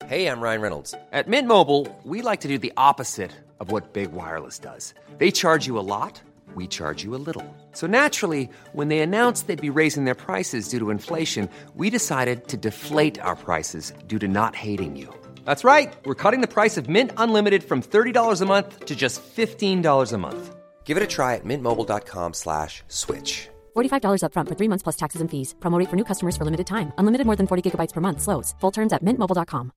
Hey, I'm Ryan Reynolds. At Mint Mobile, we like to do the opposite of what Big Wireless does. They charge you a lot, we charge you a little. So naturally, when they announced they'd be raising their prices due to inflation, we decided to deflate our prices due to not hating you. That's right. We're cutting the price of Mint Unlimited from $30 a month to just $15 a month. Give it a try at mintmobile.com/switch. $45 up front for 3 months plus taxes and fees. Promo rate for new customers for limited time. Unlimited more than 40 gigabytes per month. Slows full terms at mintmobile.com.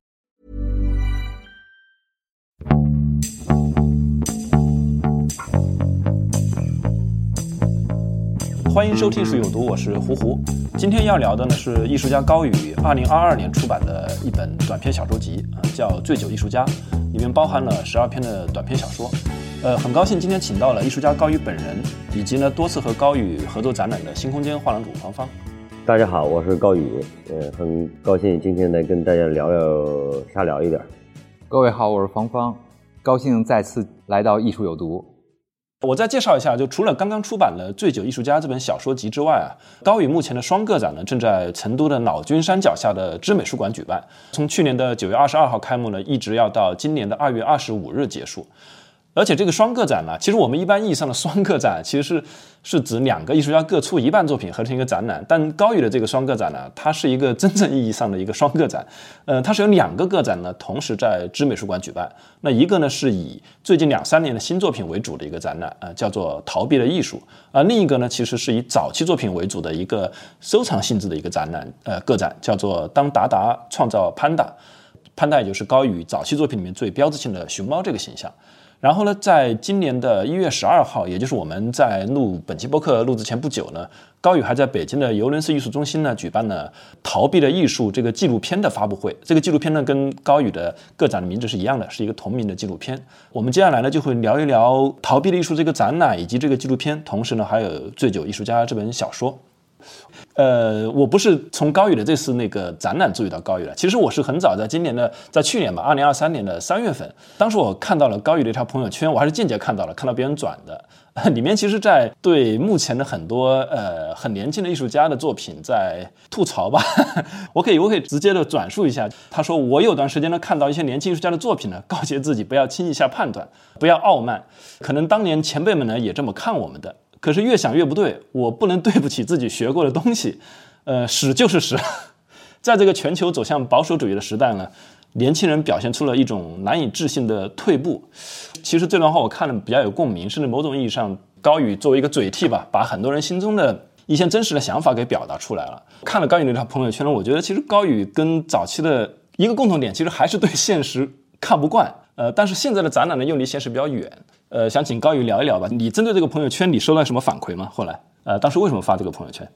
欢迎收听书有毒，我是胡胡。今天要聊的呢是艺术家高宇2022年出版的一本短篇小说集，叫《醉酒艺术家》，里面包含了12篇的短篇小说。很高兴今天请到了艺术家高宇本人，以及呢多次和高宇合作展览的新空间画廊主黄芳。 大家好，我是高宇，很高兴今天来跟大家瞎聊一点。 各位好，我是黄芳，高兴再次来到艺术有毒。 我再介绍一下，就除了刚刚出版了《醉酒艺术家》这本小说集之外高宇目前的双个展呢，正在成都的老君山脚下的知美术馆举办，从去年的9月22号开幕呢，一直要到今年的2月25日结束。而且这个双个展呢，其实我们一般意义上的双个展其实是指2个艺术家各出一半作品合成一个展览，但高宇的这个双个展呢，它是一个真正意义上的一个双个展。它是有2个个展呢同时在知美术馆举办。那一个呢是以最近2-3年的新作品为主的一个展览，叫做逃避的艺术。另一个呢其实是以早期作品为主的一个收藏性质的一个展览，个展叫做当达达创造潘达。潘达也就是高宇早期作品里面最标志性的熊猫这个形象。然后呢，在今年的1月12号，也就是我们在录本期播客录制前不久呢，高宇还在北京的尤伦斯艺术中心呢举办了《逃避的艺术》这个纪录片的发布会。这个纪录片呢跟高宇的个展的名字是一样的，是一个同名的纪录片。我们接下来呢就会聊一聊《逃避的艺术》这个展览以及这个纪录片，同时呢还有《醉酒艺术家》这本小说。我不是从高宇的这次那个展览注意到高宇了，其实我是很早在去年吧，2023年的3月份，当时我看到了高宇的一条朋友圈，我还是间接看到别人转的，里面其实在对目前的很多很年轻的艺术家的作品在吐槽吧。我可以直接的转述一下，他说我有段时间呢看到一些年轻艺术家的作品呢，告诫自己不要轻易下判断，不要傲慢，可能当年前辈们呢也这么看我们的。可是越想越不对，我不能对不起自己学过的东西，屎就是屎。在这个全球走向保守主义的时代呢，年轻人表现出了一种难以置信的退步。其实这段话我看了比较有共鸣，甚至某种意义上，高宇作为一个嘴替吧，把很多人心中的一些真实的想法给表达出来了。看了高宇那条朋友圈呢，我觉得其实高宇跟早期的一个共同点，其实还是对现实看不惯。但是现在的展览呢又离现实比较远。想请高宇聊一聊吧，你针对这个朋友圈你收到什么反馈吗？后来当时为什么发这个朋友圈？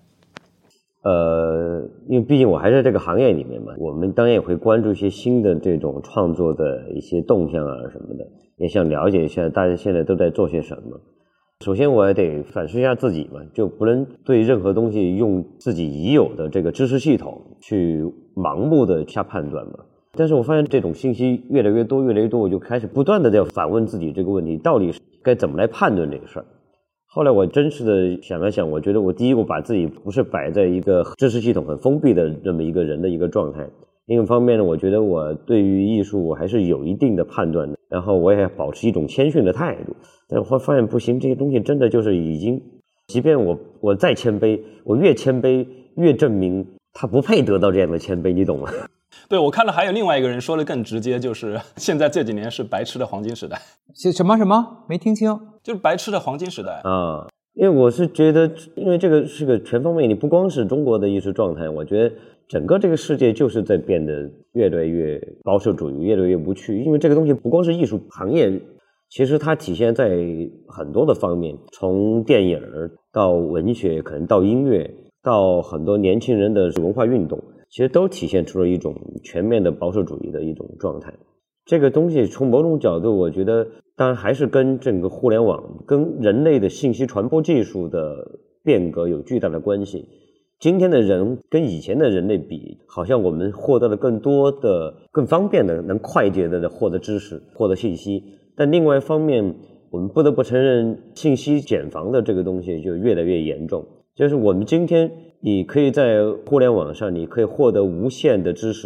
因为毕竟我还在这个行业里面嘛，我们当然也会关注一些新的这种创作的一些动向啊什么的，也想了解一下大家现在都在做些什么。首先我也得反思一下自己嘛，就不能对任何东西用自己已有的这个知识系统去盲目的下判断嘛。但是我发现这种信息越来越多，我就开始不断的在反问自己这个问题，到底该怎么来判断这个事儿。后来我真实的想了想，我觉得我第一个把自己不是摆在一个知识系统很封闭的这么一个人的一个状态，另一方面呢，我觉得我对于艺术我还是有一定的判断的，然后我也保持一种谦逊的态度。但是我发现不行，这些东西真的就是已经，即便我再谦卑，我越谦卑越证明他不配得到这样的谦卑，你懂吗？ 对，我看了还有另外一个人说的更直接，就是现在这几年是白痴的黄金时代。 什么？没听清？ 就是白痴的黄金时代啊。因为我是觉得，因为这个是个全方面，你不光是中国的艺术状态，我觉得整个这个世界就是在变得越来越保守主义，越来越无趣。因为这个东西不光是艺术行业，其实它体现在很多的方面，从电影到文学，可能到音乐，到很多年轻人的文化运动，其实都体现出了一种全面的保守主义的一种状态。这个东西从某种角度，我觉得当然还是跟整个互联网跟人类的信息传播技术的变革有巨大的关系。今天的人跟以前的人类比，好像我们获得了更多的更方便的能快捷的获得知识，获得信息。但另外一方面，我们不得不承认信息茧房的这个东西就越来越严重。就是我们今天你可以在互联网上你可以获得无限的知识，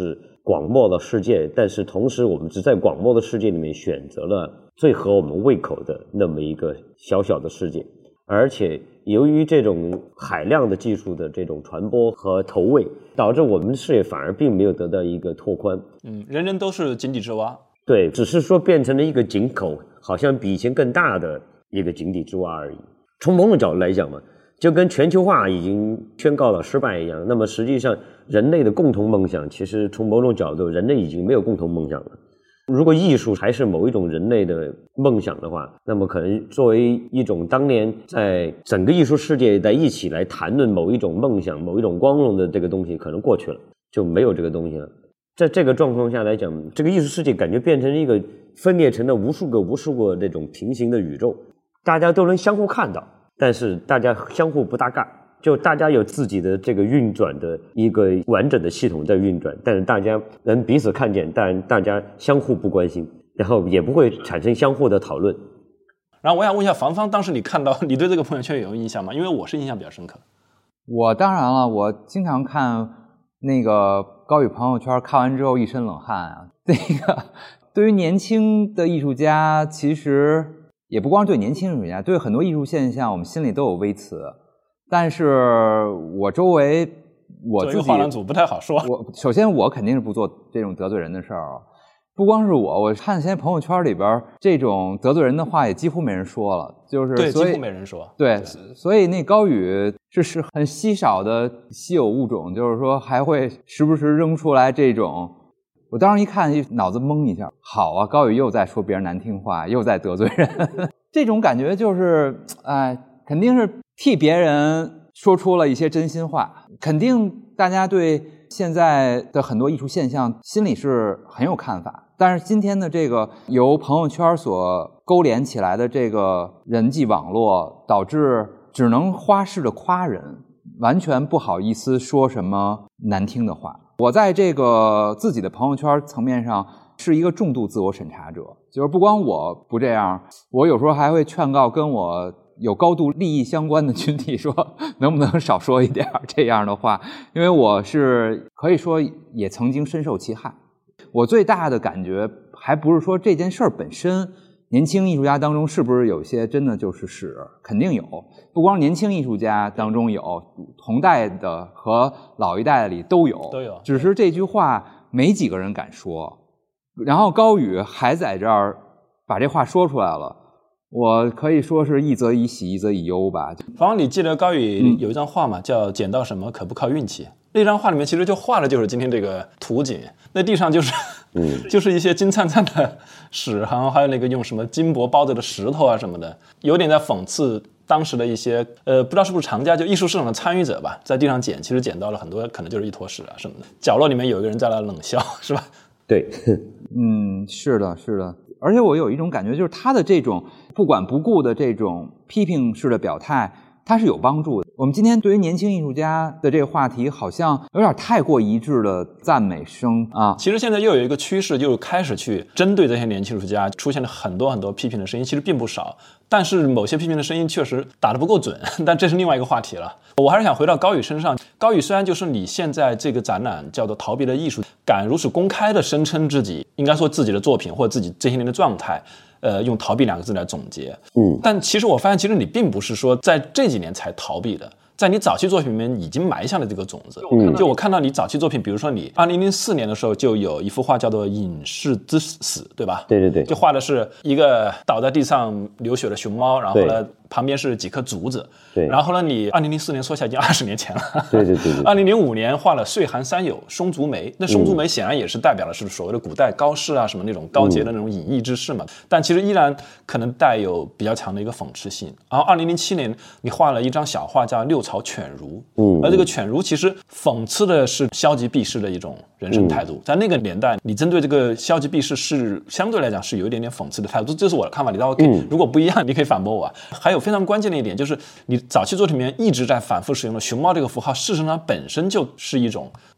广袤的世界，但是同时我们只在广袤的世界里面选择了最合我们胃口的那么一个小小的世界。而且由于这种海量的技术的这种传播和投喂，导致我们的视野反而并没有得到一个拓宽。 人人都是井底之蛙。 对，只是说变成了一个井口，好像比以前更大的一个井底之蛙而已。从某种角度来讲嘛，就跟全球化已经宣告了失败一样，那么实际上人类的共同梦想，其实从某种角度人类已经没有共同梦想了。如果艺术还是某一种人类的梦想的话，那么可能作为一种当年在整个艺术世界在一起来谈论某一种梦想某一种光荣的这个东西可能过去了，就没有这个东西了。在这个状况下来讲，这个艺术世界感觉变成一个分裂成了无数个这种平行的宇宙，大家都能相互看到，但是大家相互不搭嘎，就大家有自己的这个运转的一个完整的系统在运转，但是大家能彼此看见，但大家相互不关心，然后也不会产生相互的讨论。 然后我想问一下房方，当时你看到，你对这个朋友圈有印象吗？因为我是印象比较深刻。 我当然了，我经常看那个高宇朋友圈，看完之后一身冷汗啊。那个对于年轻的艺术家，其实也不光是对年轻艺术家，对很多艺术现象，我们心里都有微词。但是我周围我自己画廊组不太好说。 首先我肯定是不做这种得罪人的事儿。不光是我看现在朋友圈里边这种得罪人的话也几乎没人说了，就是对， 所以几乎没人说。 对，所以那高宇是很稀少的稀有物种，就是说还会时不时扔出来这种。我当时一看脑子懵一下，好啊，高宇又在说别人难听话，又在得罪人。这种感觉就是肯定是替别人说出了一些真心话，肯定大家对现在的很多艺术现象心里是很有看法。但是今天的这个由朋友圈所勾连起来的这个人际网络，导致只能花式的夸人，完全不好意思说什么难听的话。我在这个自己的朋友圈层面上是一个重度自我审查者，就是不光我不这样，我有时候还会劝告跟我有高度利益相关的群体说，能不能少说一点这样的话，因为我是可以说也曾经深受其害。我最大的感觉还不是说这件事儿本身，年轻艺术家当中是不是有些真的就是屎，肯定有，不光年轻艺术家当中有，同代的和老一代里都有，只是这句话没几个人敢说。然后高宇还在这儿把这话说出来了，我可以说是一则以喜一则以忧吧。 方，你记得高宇有一张画嘛，叫捡到什么可不靠运气。那张画里面其实就画的就是今天这个图景，那地上就是就是一些金灿灿的屎，然后还有那个用什么金箔包着的石头啊什么的，有点在讽刺当时的一些不知道是不是藏家，就艺术市场的参与者吧，在地上捡，其实捡到了很多可能就是一坨屎啊什么的，角落里面有一个人在那冷笑，是吧？ 对， 是的，是的。而且我有一种感觉，就是他的这种不管不顾的这种批评式的表态，它是有帮助的。我们今天对于年轻艺术家的这个话题，好像有点太过一致的赞美声啊。 其实现在又有一个趋势，就是开始去针对这些年轻艺术家，出现了很多很多批评的声音，其实并不少。但是某些批评的声音确实打得不够准，但这是另外一个话题了。我还是想回到高宇身上。高宇虽然就是你现在这个展览叫做逃避的艺术，敢如此公开的声称自己，应该说自己的作品或者自己这些年的状态，用逃避2个字来总结。但其实我发现，其实你并不是说在这几年才逃避的，在你早期作品里面已经埋下了这个种子。就我看到你早期作品，比如说你2004年的时候就有一幅画叫做《隐士之死》，对吧？对对对，就画的是一个倒在地上流血的熊猫，然后呢旁边是几颗竹子。对，然后呢你2004年说起来已经20年前了。对对对。2005年画了《岁寒三友》松竹梅，那松竹梅显然也是代表的是所谓的古代高士啊什么那种高洁的那种隐逸之士嘛，但其实依然可能带有比较强的一个讽刺性。然后2007年你画了一张小画叫《六朝犬儒》，而这个犬儒其实讽刺的是消极避世的一种人生态度。在那个年代，你针对这个消极避世是相对来讲是有一点点讽刺的态度，这是我的看法。你倒 OK，如果不一样，你可以反驳我啊。还有非常关键的一点就是，你早期作品里面一直在反复使用的熊猫这个符号，事实上本身就是一种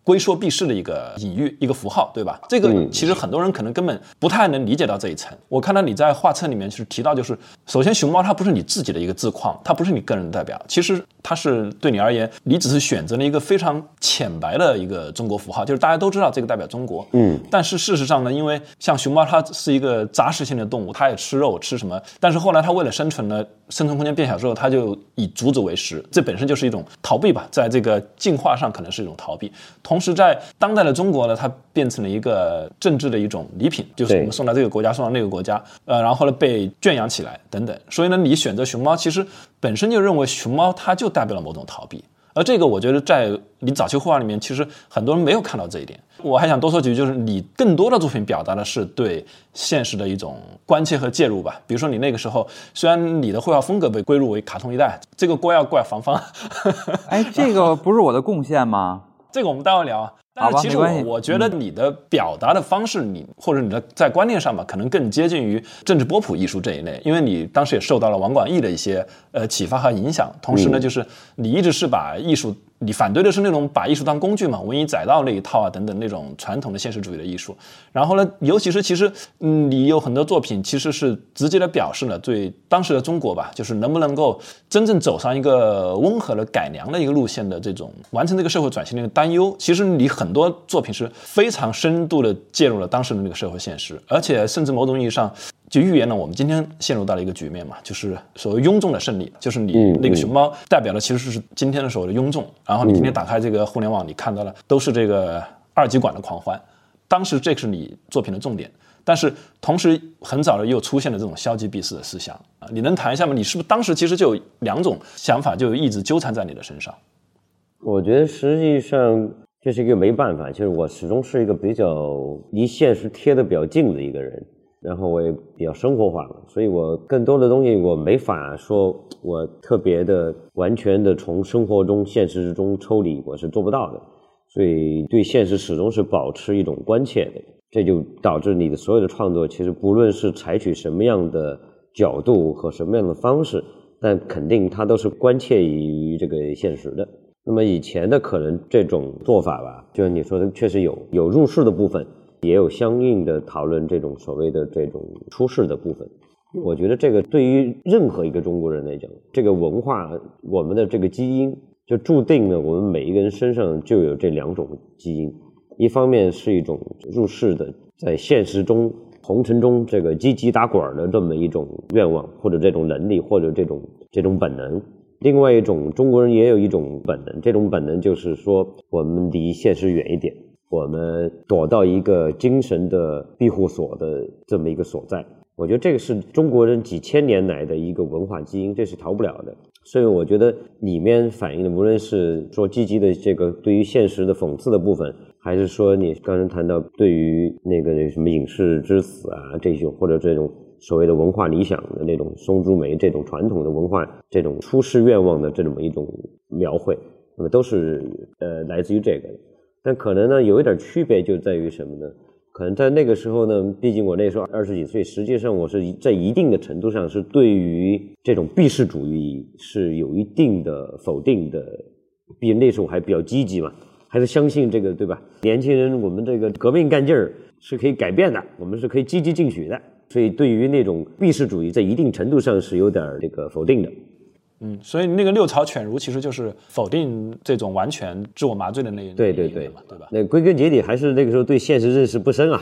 龟缩避世的一个隐喻，一个符号，对吧？这个其实很多人可能根本不太能理解到这一层。我看到你在画册里面就是提到，就是首先熊猫它不是你自己的一个字框，它不是你个人的代表，其实它是对你而言，你只是选择了一个非常浅白的一个中国符号，就是大家都知道这个代表中国。但是事实上呢，因为像熊猫它是一个杂食性的动物，它也吃肉吃什么，但是后来它为了生存呢，生存空间变小之后，它就以竹子为食，这本身就是一种逃避吧，在这个进化上可能是一种逃避。同时在当代的中国呢，它变成了一个政治的一种礼品，就是我们送到这个国家，送到那个国家，然后呢被圈养起来等等。所以呢，你选择熊猫，其实本身就认为熊猫它就代表了某种逃避。而这个我觉得在你早期绘画里面，其实很多人没有看到这一点。我还想多说几句，就是你更多的作品表达的是对现实的一种关切和介入吧。比如说你那个时候，虽然你的绘画风格被归入为卡通一代，这个锅要怪房方。 哎，这个不是我的贡献吗？ 这个我们待会聊啊。但是其实我觉得你的表达的方式，或者你的在观念上吧，可能更接近于政治波普艺术这一类，因为你当时也受到了王广义的一些启发和影响。同时呢，就是你一直是把艺术，你反对的是那种把艺术当工具嘛，文以载道那一套啊等等那种传统的现实主义的艺术。然后呢，尤其是其实你有很多作品其实是直接的表示了对当时的中国吧，就是能不能够真正走上一个温和的改良的一个路线的这种完成这个社会转型的一个担忧。其实你很多作品是非常深度的介入了当时的那个社会现实，而且甚至某种意义上就预言了我们今天陷入到了一个局面嘛，就是所谓庸众的胜利，就是你那个熊猫代表的其实是今天的所谓的庸众。然后你今天打开这个互联网，你看到的都是这个二极管的狂欢，当时这是你作品的重点。但是同时很早的又出现了这种消极避世的思想啊，你能谈一下吗？你是不是当时其实就有两种想法就一直纠缠在你的身上？ 我觉得实际上这是一个没办法，就是我始终是一个比较离现实贴得比较近的一个人，然后我也比较生活化了，所以我更多的东西我没法说我特别的完全的从生活中现实之中抽离，我是做不到的，所以对现实始终是保持一种关切的。这就导致你的所有的创作其实不论是采取什么样的角度和什么样的方式，但肯定它都是关切于这个现实的。那么以前的可能这种做法吧，就是你说的确实有入世的部分，也有相应的讨论这种所谓的这种出世的部分。我觉得这个对于任何一个中国人来讲，这个文化我们的这个基因就注定了我们每一个人身上就有这两种基因。一方面是一种入世的在现实中红尘中这个积极打滚的这么一种愿望，或者这种能力，或者这种本能。另外一种中国人也有一种本能，这种本能就是说我们离现实远一点，我们躲到一个精神的庇护所的这么一个所在。我觉得这个是中国人几千年来的一个文化基因，这是逃不了的。所以我觉得里面反映的无论是说积极的这个对于现实的讽刺的部分，还是说你刚才谈到对于那个什么影视之死啊这种，或者这种所谓的文化理想的那种松竹梅这种传统的文化这种出世愿望的这么一种描绘，那么都是来自于这个。但可能呢有一点区别就在于什么呢？可能在那个时候呢，毕竟我那时候20几岁，实际上我是在一定的程度上是对于这种避世主义是有一定的否定的，毕竟那时候我还比较积极嘛，还是相信这个，对吧？年轻人我们这个革命干劲儿是可以改变的，我们是可以积极进取的，所以对于那种避世主义在一定程度上是有点这个否定的。 所以那个六朝犬儒其实就是否定这种完全自我麻醉的那一对吧？ 那归根结底还是那个时候对现实认识不深啊，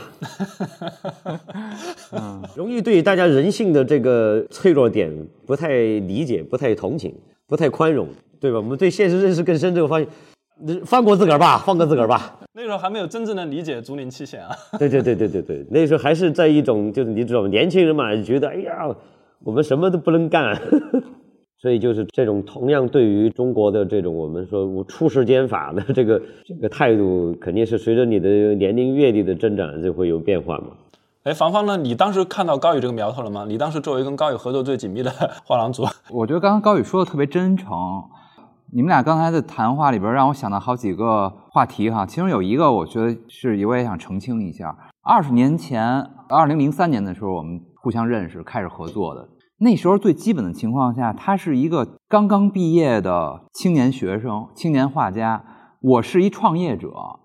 容易对大家人性的这个脆弱点不太理解，不太同情，不太宽容，对吧？我们对现实认识更深之后发现，放过自个儿吧，放过自个儿吧。 那时候还没有真正的理解竹林七贤啊。 对，那时候还是在一种就是你知道年轻人嘛，觉得哎呀，我们什么都不能干。所以就是这种同样对于中国的这种我们说出世间法的这个态度，肯定是随着你的年龄阅历的增长就会有变化嘛。 房方呢？你当时看到高宇这个苗头了吗？你当时作为跟高宇合作最紧密的画廊主， 我觉得刚刚高宇说的特别真诚。你们俩刚才的谈话里边让我想到好几个话题哈，其中有一个我觉得是我也想澄清一下。20年前，2003年的时候我们互相认识，开始合作的。那时候最基本的情况下，他是一个刚刚毕业的青年学生、青年画家，我是一创业者。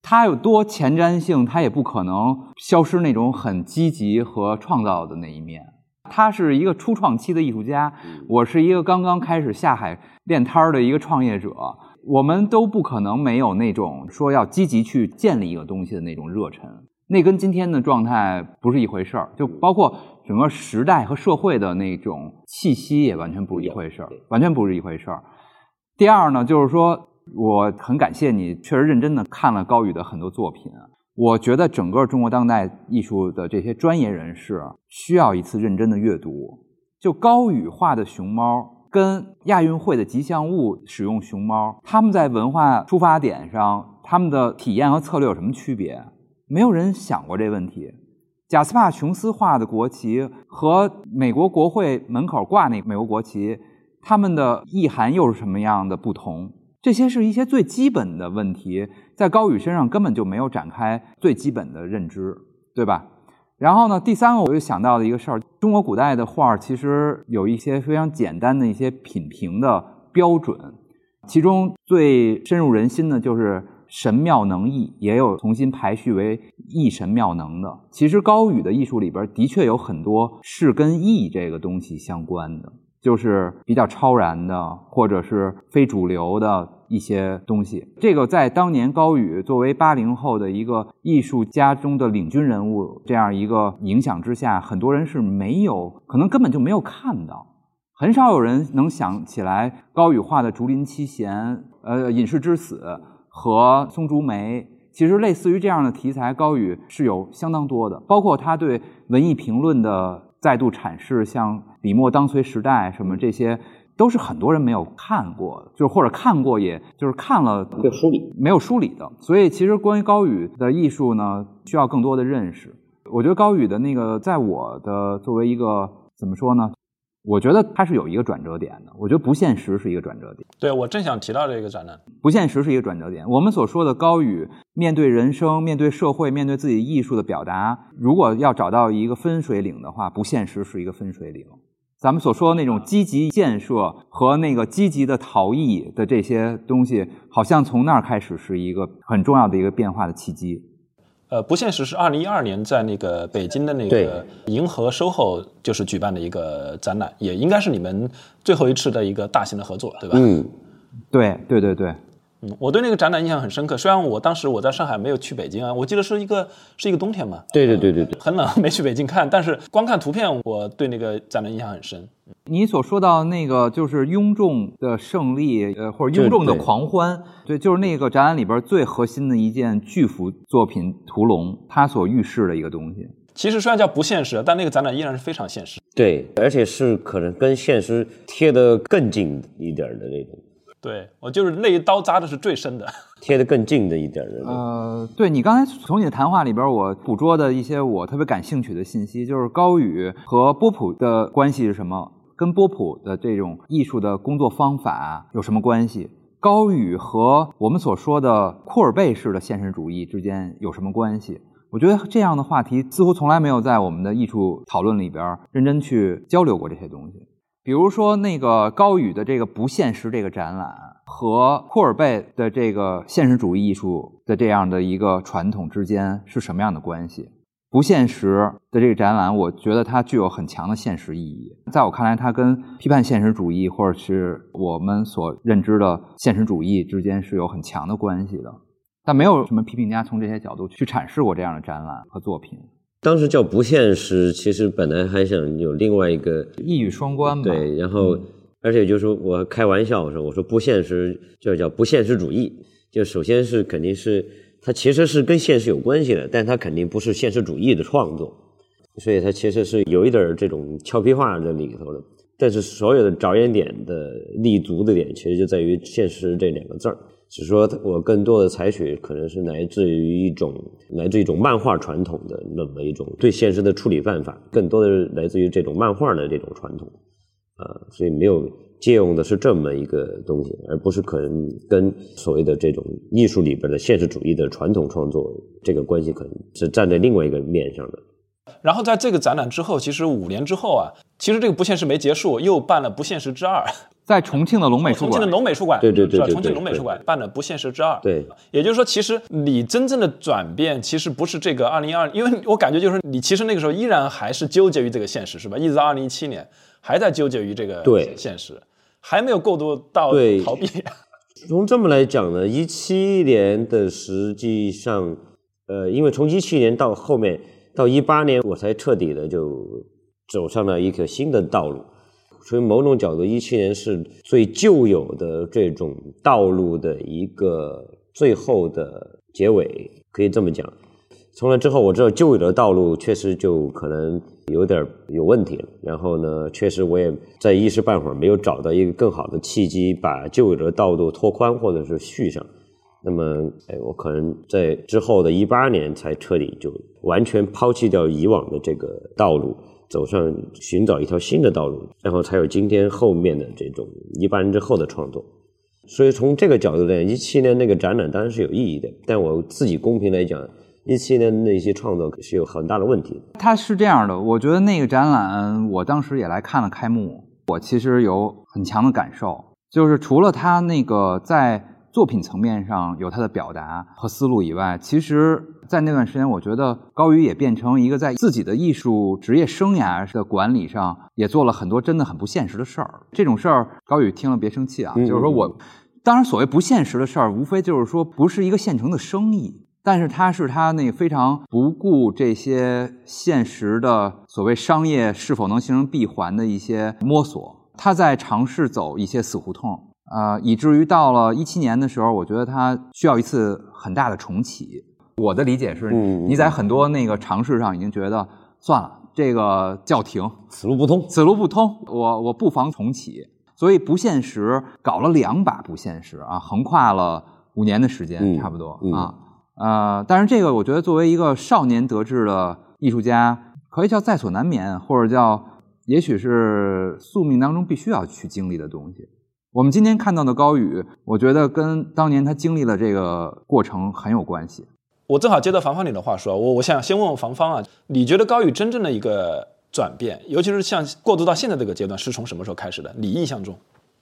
它有多前瞻性，它也不可能消失那种很积极和创造的那一面。他是一个初创期的艺术家，我是一个刚刚开始下海练摊的一个创业者，我们都不可能没有那种说要积极去建立一个东西的那种热忱，那跟今天的状态不是一回事儿，就包括整个时代和社会的那种气息也完全不是一回事儿，完全不是一回事儿。第二呢，就是说我很感谢你确实认真的看了高宇的很多作品，我觉得整个中国当代艺术的这些专业人士需要一次认真的阅读。就高宇画的熊猫跟亚运会的吉祥物使用熊猫，他们在文化出发点上，他们的体验和策略有什么区别？没有人想过这问题。贾斯帕琼斯画的国旗和美国国会门口挂那美国国旗，他们的意涵又是什么样的不同？这些是一些最基本的问题，在高宇身上根本就没有展开最基本的认知，对吧？然后呢，第三个我就想到的一个事儿，中国古代的画其实有一些非常简单的一些品评的标准，其中最深入人心的就是神妙能逸，也有重新排序为逸神妙能的。其实高宇的艺术里边的确有很多是跟逸这个东西相关的，就是比较超然的或者是非主流的一些东西。这个在当年高宇作为80后的一个艺术家中的领军人物这样一个影响之下，很多人是没有，可能根本就没有看到，很少有人能想起来高宇画的竹林七贤、隐士之死和松竹梅。其实类似于这样的题材，高宇是有相当多的，包括他对文艺评论的再度阐释，像笔墨当随时代什么，这些都是很多人没有看过的，就是或者看过也就是看了没有梳理的。所以其实关于高宇的艺术呢，需要更多的认识。我觉得高宇的那个在我的作为一个怎么说呢，我觉得它是有一个转折点的，我觉得不现实是一个转折点。 对，我正想提到这个展览， 不现实是一个转折点。我们所说的高宇面对人生、面对社会、面对自己艺术的表达，如果要找到一个分水岭的话，不现实是一个分水岭。咱们所说的那种积极建设和那个积极的逃逸的这些东西，好像从那儿开始是一个很重要的一个变化的契机。 不现实是2012年在那个北京的那个银河 SOHO 就是举办的一个展览，也应该是你们最后一次的一个大型的合作，对吧？ 对对对对。 我对那个展览印象很深刻，虽然当时我在上海没有去北京啊，我记得是一个冬天嘛， 对， 很冷，没去北京看，但是光看图片，我对那个展览印象很深。 你所说到那个就是庸众的胜利，或者庸众的狂欢，对，就是那个展览里边最核心的一件巨幅作品《屠龙》，它所预示的一个东西。 其实虽然叫不现实，但那个展览依然是非常现实。 对，而且是可能跟现实贴得更近一点的那种。 对，我就是那一刀扎的是最深的， 贴得更近的一点的。 对，你刚才从你的谈话里边，我捕捉的一些我特别感兴趣的信息，就是高宇和波普的关系是什么？跟波普的这种艺术的工作方法有什么关系？高宇和我们所说的库尔贝式的现实主义之间有什么关系？我觉得这样的话题似乎从来没有在我们的艺术讨论里边认真去交流过这些东西。比如说那个高宇的这个不现实这个展览和库尔贝的这个现实主义艺术的这样的一个传统之间是什么样的关系？不现实的这个展览，我觉得它具有很强的现实意义。在我看来，它跟批判现实主义或者是我们所认知的现实主义之间是有很强的关系的。但没有什么批评家从这些角度去阐释过这样的展览和作品。 当时叫不现实，其实本来还想有另外一个一语双关吧。 对，然后而且就是说我开玩笑说，我说不现实就叫不现实主义，就首先是肯定是它其实是跟现实有关系的，但它肯定不是现实主义的创作，所以它其实是有一点这种俏皮话在里头的。但是所有的着眼点的立足的点，其实就在于现实这两个字儿。只是说我更多的采取可能是来自于一种漫画传统的那么一种对现实的处理办法，更多的来自于这种漫画的这种传统所以没有借用的是这么一个东西，而不是可能跟所谓的这种艺术里边的现实主义的传统创作这个关系可能是站在另外一个面上的。 然后在这个展览之后，其实5年之后啊，其实这个不现实没结束，又办了不现实之2。 在重庆的龙美术馆， 重庆的龙美术馆， 对， 重庆龙美术馆办的《不现实之二》。 对， 也就是说，其实你真正的转变，其实不是这个2022，因为我感觉就是你其实那个时候依然还是纠结于这个现实，是吧？一直到2017年还在纠结于这个现实，还没有过渡到逃避。 从这么来讲呢，17年的实际上，因为从17年到后面到18年，我才彻底的就走上了一个新的道路。所以某种角度，17年是最旧有的这种道路的一个最后的结尾，可以这么讲。从那之后，我知道旧有的道路确实就可能有点有问题了。然后呢，确实我也在一时半会儿没有找到一个更好的契机，把旧有的道路拓宽或者是续上。那么，我可能在之后的18年才彻底就完全抛弃掉以往的这个道路。走上寻找一条新的道路，然后才有今天后面的这种18年之后的创作。所以从这个角度来讲，17年那个展览当然是有意义的，但我自己公平来讲，17年的那些创作是有很大的问题的。 它是这样的，我觉得那个展览我当时也来看了开幕，我其实有很强的感受，就是除了他那个在作品层面上有他的表达和思路以外，其实在那段时间我觉得高宇也变成一个在自己的艺术职业生涯的管理上也做了很多真的很不现实的事儿。这种事儿高宇听了别生气啊，就是说我当然所谓不现实的事儿无非就是说不是一个现成的生意，但是他是他那个非常不顾这些现实的所谓商业是否能形成闭环的一些摸索，他在尝试走一些死胡同，以至于到了17年的时候，我觉得他需要一次很大的重启。我的理解是，你在很多那个尝试上已经觉得算了，这个叫停， 此路不通， 我不妨重启。所以不现实搞了2把不现实啊，横跨了5年的时间，差不多啊。但是这个我觉得作为一个少年得志的艺术家，可以叫在所难免，或者叫也许是宿命当中必须要去经历的东西。我们今天看到的高宇，我觉得跟当年他经历了这个过程很有关系。 我正好接着房方你的话说，我想先问问房方啊，你觉得高宇真正的一个转变，尤其是像过渡到现在这个阶段，是从什么时候开始的？你印象中？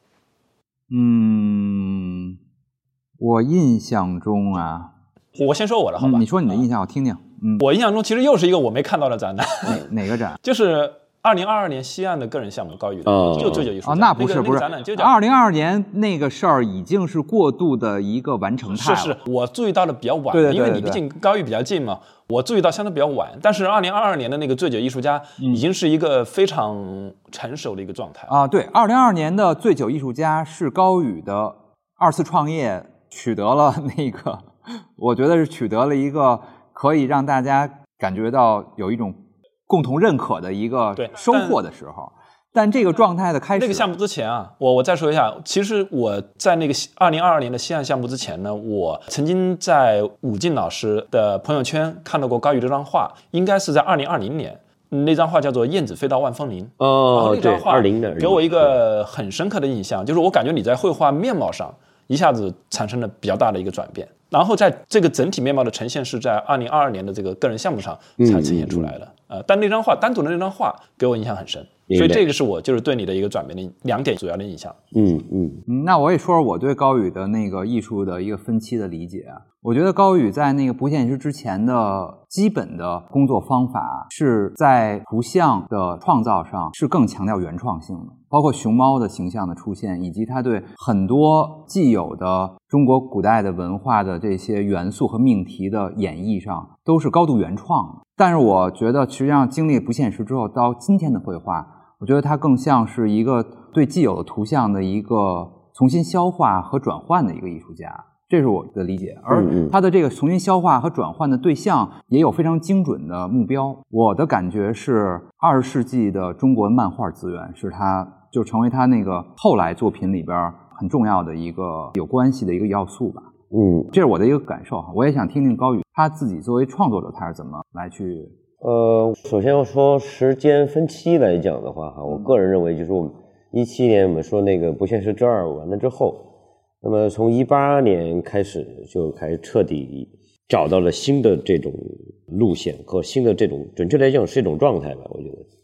我印象中啊， 我先说我的好吧？ 你说你的印象，我听听。 我印象中其实又是一个我没看到的展览。 哪个展？ 就是2022年西岸的个人项目，高宇的，就最久艺术展。 那不是展览就 2022年那个事儿已经是过渡的一个完成态了。 是，我注意到的比较晚， 对， 因为你毕竟高宇比较近嘛，我注意到相对比较晚。但是2022年的那个最久艺术家已经是一个非常成熟的一个状态啊。对，2022年的最久艺术家是高宇的2次创业取得了那个，我觉得是取得了一个可以让大家感觉到有一种共同认可的一个收获的时候。但这个状态的开始， 那个项目之前啊，我再说一下，其实我在那个2022年的西岸项目之前呢，我曾经在武进老师的朋友圈看到过高宇这张画，应该是在2020年，那张画叫做《燕子飞到万峰林》。 哦， 那张画给我一个很深刻的印象，就是我感觉你在绘画面貌上一下子产生了比较大的一个转变，然后在这个整体面貌的呈现是在2022年的这个个人项目上才呈现出来的。但那张画单独的那张画给我印象很深，所以这个是我就是对你的一个转变的2点主要的印象。 那我也说说我对高宇的那个艺术的一个分期的理解。我觉得高宇在那个不现实之前的基本的工作方法是在图像的创造上是更强调原创性的，包括熊猫的形象的出现，以及他对很多既有的中国古代的文化的这些元素和命题的演绎上都是高度原创的。但是我觉得实际上经历不现实之后到今天的绘画，我觉得它更像是一个对既有的图像的一个重新消化和转换的一个艺术家，这是我的理解。而他的这个重新消化和转换的对象也有非常精准的目标。我的感觉是20世纪的中国漫画资源是他就成为他那个后来作品里边很重要的一个有关系的一个要素吧。这是我的一个感受。我也想听听高宇他自己作为创作者他是怎么来去首先要说时间分期来讲的话我个人认为就是我们17年我们说那个不现实之2完了之后，那么从18年开始就开始彻底找到了新的这种路线和新的这种准确来讲是一种状态吧，我觉得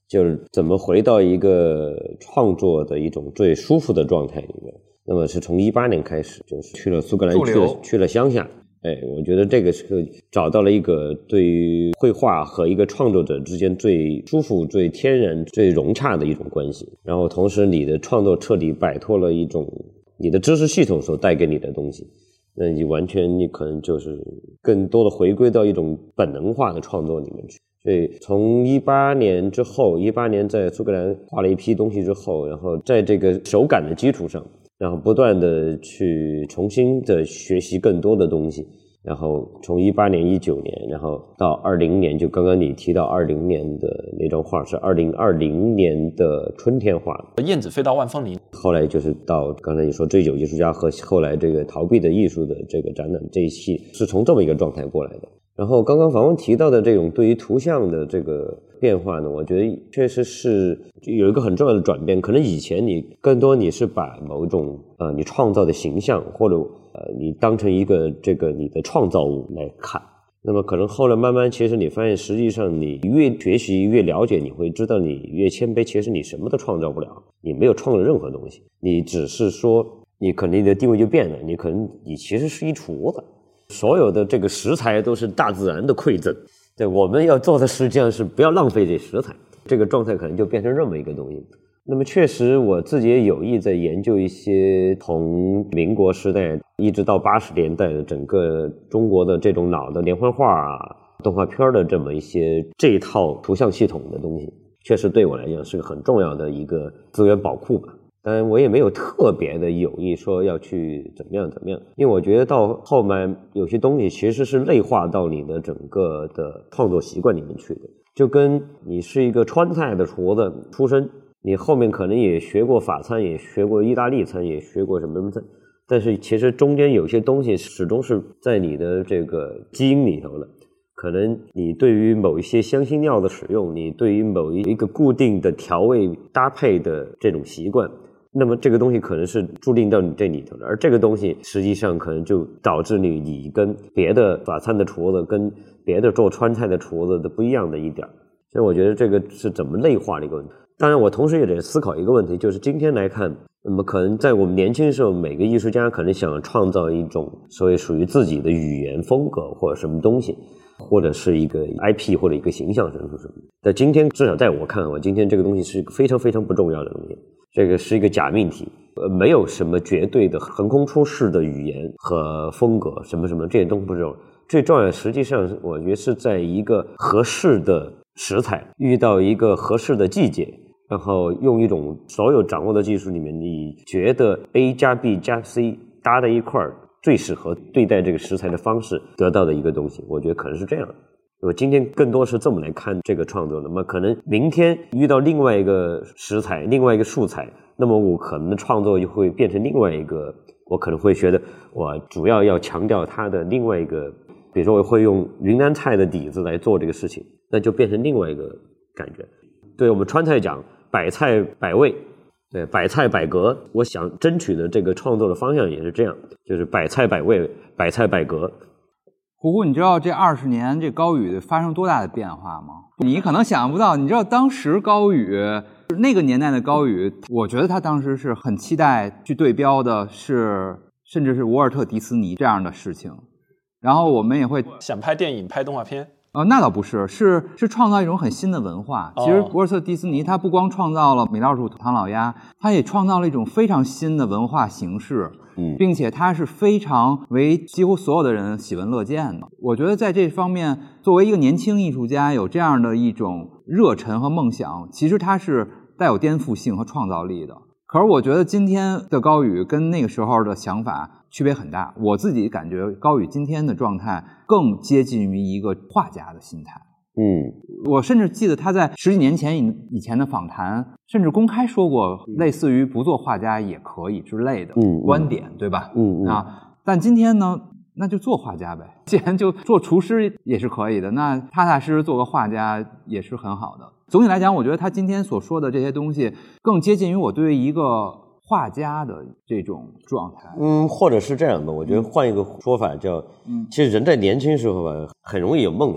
就是怎么回到一个创作的一种最舒服的状态里面。那么是从18年开始，就是去了苏格兰，去了乡下。我觉得这个是找到了一个对于绘画和一个创作者之间最舒服、最天然、最融洽的一种关系。然后同时你的创作彻底摆脱了一种你的知识系统所带给你的东西，那你可能就是更多的回归到一种本能化的创作里面去。所以从18年之后，18年在苏格兰画了一批东西之后，然后在这个手感的基础上，然后不断的去重新的学习更多的东西，然后从18年、19年，然后到20年，就刚刚你提到20年的那张画是2020年的春天画的燕子飞到万峰林， 后来就是到刚才你说追九艺术家和后来这个逃避的艺术的这个展览这一期是从这么一个状态过来的。然后刚刚访问提到的这种对于图像的这个变化呢，我觉得确实是有一个很重要的转变。可能以前你更多你是把某种你创造的形象或者你当成一个这个你的创造物来看，那么可能后来慢慢其实你发现实际上你越学习越了解，你会知道你越谦卑，其实你什么都创造不了，你没有创造任何东西，你只是说你可能你的地位就变了，你其实是一厨子，所有的这个食材都是大自然的馈赠。对，我们要做的实际上是不要浪费这食材，这个状态可能就变成这么一个东西。那么确实我自己也有意在研究一些从民国时代一直到80年代的整个中国的这种老的连环画啊、动画片的这么这一套图像系统的东西，确实对我来讲是个很重要的一个资源宝库吧。当然我也没有特别的有意说要去怎么样，因为我觉得到后面有些东西其实是内化到你的整个的创作习惯里面去的，就跟你是一个川菜的厨子出身，你后面可能也学过法餐，也学过意大利餐，也学过什么菜，但是其实中间有些东西始终是在你的这个基因里头的。可能你对于某一些香辛料的使用，你对于某一个固定的调味搭配的这种习惯，那么这个东西可能是注定到你这里头的，而这个东西实际上可能就导致你跟别的法餐的厨子跟别的做川菜的厨子的不一样的一点。所以我觉得这个是怎么内化的一个问题。当然我同时也得思考一个问题，就是今天来看，那么可能在我们年轻的时候，每个艺术家可能想创造一种所谓属于自己的语言风格或者什么东西，或者是一个 IP 或者一个形象什么什么。但今天至少在我看，今天这个东西是一个非常非常不重要的东西，这个是一个假命题，没有什么绝对的横空出世的语言和风格，什么什么这些都不重要。最重要的实际上我觉得是在一个合适的食材遇到一个合适的季节，然后用一种所有掌握的技术里面，你觉得 A 加 B 加 C 搭在一块儿最适合对待这个食材的方式得到的一个东西，我觉得可能是这样的。我今天更多是这么来看这个创作，那么可能明天遇到另外一个食材，另外一个素材，那么我可能的创作就会变成另外一个，我可能会觉得我主要强调它的另外一个，比如说我会用云南菜的底子来做这个事情，那就变成另外一个感觉。对我们川菜讲百菜百味，对，百菜百格，我想争取的这个创作的方向也是这样，就是百菜百味，百菜百格。 胡胡，你知道这20年这高宇发生多大的变化吗？你可能想不到，你知道当时高宇那个年代的高宇，我觉得他当时是很期待去对标的是甚至是沃尔特·迪斯尼这样的事情，然后我们也会想拍电影拍动画片。 那倒不是，是创造一种很新的文化。其实沃尔特·迪斯尼他不光创造了米老鼠、唐老鸭，他也创造了一种非常新的文化形式，并且他是非常为几乎所有的人喜闻乐见的。我觉得在这方面，作为一个年轻艺术家，有这样的一种热忱和梦想，其实他是带有颠覆性和创造力的。可是我觉得今天的高宇跟那个时候的想法区别很大，我自己感觉高宇今天的状态更接近于一个画家的心态。我甚至记得他在10几年前以前的访谈，甚至公开说过类似于不做画家也可以之类的观点，对吧？但今天呢，那就做画家呗，既然就做厨师也是可以的，那踏踏实实做个画家也是很好的。总体来讲，我觉得他今天所说的这些东西更接近于我对一个画家的这种状态。 或者是这样的，我觉得换一个说法叫，其实人在年轻时候吧，很容易有梦想。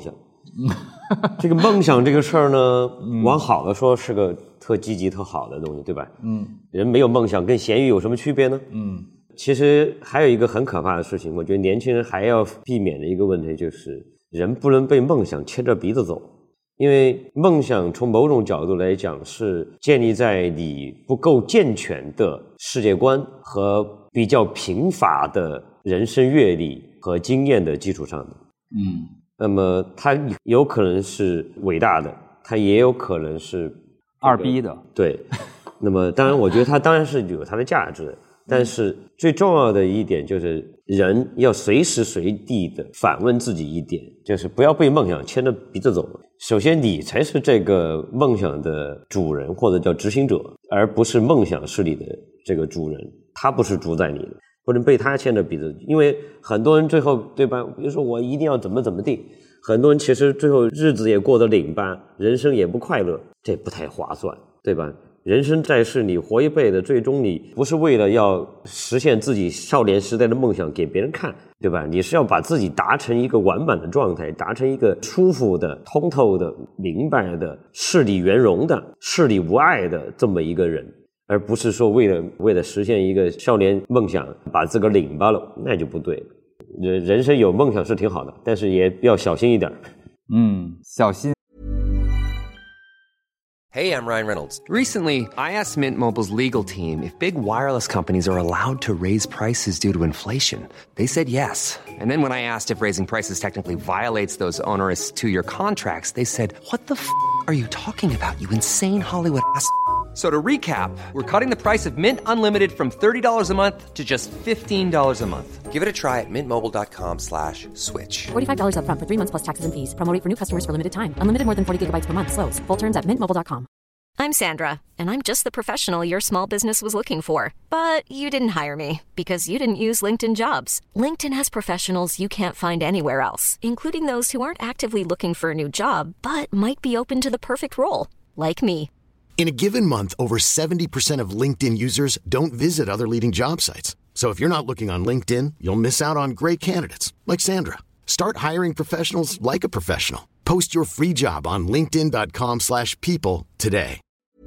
这个梦想这个事儿呢，往好的说是个特积极特好的东西，对吧？人没有梦想跟咸鱼有什么区别呢？其实还有一个很可怕的事情，我觉得年轻人还要避免的一个问题就是人不能被梦想牵着鼻子走。因为梦想从某种角度来讲是建立在你不够健全的世界观和比较贫乏的人生阅历和经验的基础上的。那么它有可能是伟大的，它也有可能是二逼的。 对，那么当然我觉得它当然是有它的价值的，但是最重要的一点就是人要随时随地的反问自己一点，就是不要被梦想牵着鼻子走。首先你才是这个梦想的主人或者叫执行者，而不是梦想势力的这个主人，他不是主宰你的，不能被他牵着鼻子。因为很多人最后对吧，比如说我一定要怎么地，很多人其实最后日子也过得拧巴，人生也不快乐，这不太划算，对吧？人生在世，你活一辈子，最终你不是为了要实现自己少年时代的梦想给别人看，对吧？你是要把自己达成一个完满的状态，达成一个舒服的、通透的、明白的、事理圆融的、事理无碍的这么一个人，而不是说为了实现一个少年梦想把自个儿拧巴了，那就不对了。人生有梦想是挺好的，但是也要小心一点。 小心。 Hey, I'm Ryan Reynolds. Recently, I asked Mint Mobile's legal team if big wireless companies are allowed to raise prices due to inflation. They said yes. And then when I asked if raising prices technically violates those onerous 2-year contracts, they said, "What the f*** are you talking about, you insane Hollywood ass?" So to recap, we're cutting the price of Mint Unlimited from $30 a month to just $15 a month. Give it a try at mintmobile.com/switch. $45 up front for 3 months plus taxes and fees. Promo rate for new customers for limited time. Unlimited more than 40 gigabytes per month slows. Full terms at mintmobile.com. I'm Sandra, and I'm just the professional your small business was looking for. But you didn't hire me because you didn't use LinkedIn Jobs. LinkedIn has professionals you can't find anywhere else, including those who aren't actively looking for a new job, but might be open to the perfect role, like me. In a given month, over 70% of LinkedIn users don't visit other leading job sites. So if you're not looking on LinkedIn, you'll miss out on great candidates like Sandra. Start hiring professionals like a professional. Post your free job on linkedin.com/people today.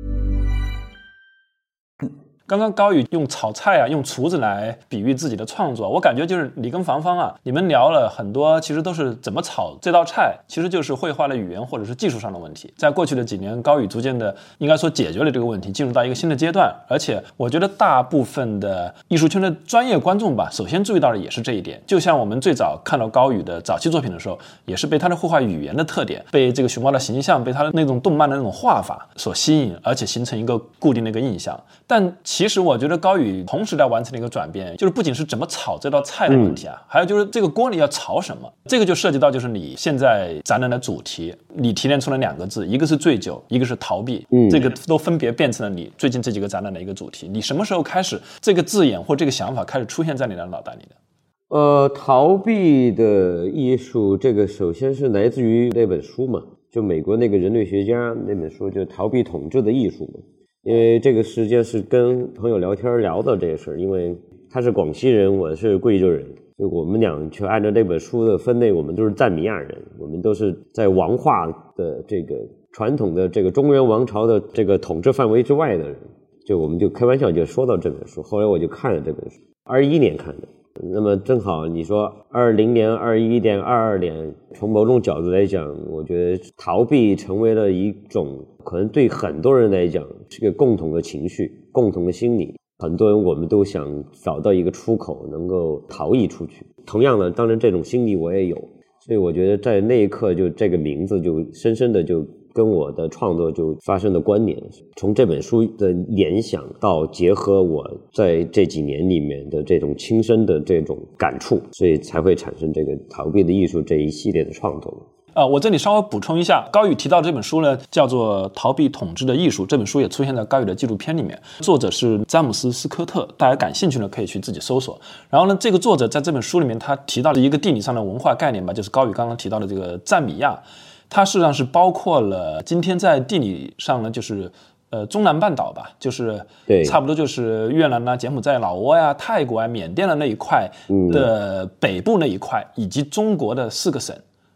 刚刚高宇用炒菜啊，用厨子来比喻自己的创作，我感觉就是你跟房芳啊，你们聊了很多，其实都是怎么炒这道菜，其实就是绘画的语言或者是技术上的问题。在过去的几年，高宇逐渐的应该说解决了这个问题，进入到一个新的阶段。而且我觉得大部分的艺术圈的专业观众吧，首先注意到的也是这一点。就像我们最早看到高宇的早期作品的时候，也是被他的绘画语言的特点，被这个熊猫的形象，被他的那种动漫的那种画法所吸引，而且形成一个固定的一个印象。但其实我觉得高宇同时在完成了一个转变，就是不仅是怎么炒这道菜的问题啊，还有就是这个锅里要炒什么，这个就涉及到就是你现在展览的主题，你提炼出了2个字，一个是醉酒，一个是逃避，这个都分别变成了你最近这几个展览的一个主题。你什么时候开始这个字眼或这个想法开始出现在你的脑袋里的？ 逃避的艺术，这个首先是来自于那本书嘛，就美国那个人类学家那本书，就《逃避统治的艺术》嘛。因为这个时间是跟朋友聊天聊到这个事儿，因为他是广西人，我是贵州人，就我们俩就按照这本书的分类，我们都是赞米亚人，我们都是在王化的这个传统的这个中原王朝的这个统治范围之外的人，就我们就开玩笑就说到这本书。后来我就看了这本书，21年看的。那么正好你说20年、21年、22年，从某种角度来讲，我觉得逃避成为了一种可能对很多人来讲是个共同的情绪、共同的心理。很多人我们都想找到一个出口，能够逃逸出去。同样的，当然这种心理我也有，所以我觉得在那一刻就这个名字就深深的就跟我的创作就发生了关联，从这本书的联想到结合我在这几年里面的这种亲身的这种感触，所以才会产生这个逃避的艺术这一系列的创作。 我这里稍微补充一下，高宇提到这本书呢叫做《逃避统治的艺术》，这本书也出现在高宇的纪录片里面，作者是詹姆斯·斯科特，大家感兴趣呢可以去自己搜索。然后呢，这个作者在这本书里面他提到了一个地理上的文化概念吧，就是高宇刚刚提到的这个赞比亚，它事实上是包括了今天在地理上呢就是中南半岛吧，就是差不多就是越南啊、柬埔寨、老挝呀、泰国啊、缅甸的那一块的北部那一块，以及中国的4个省。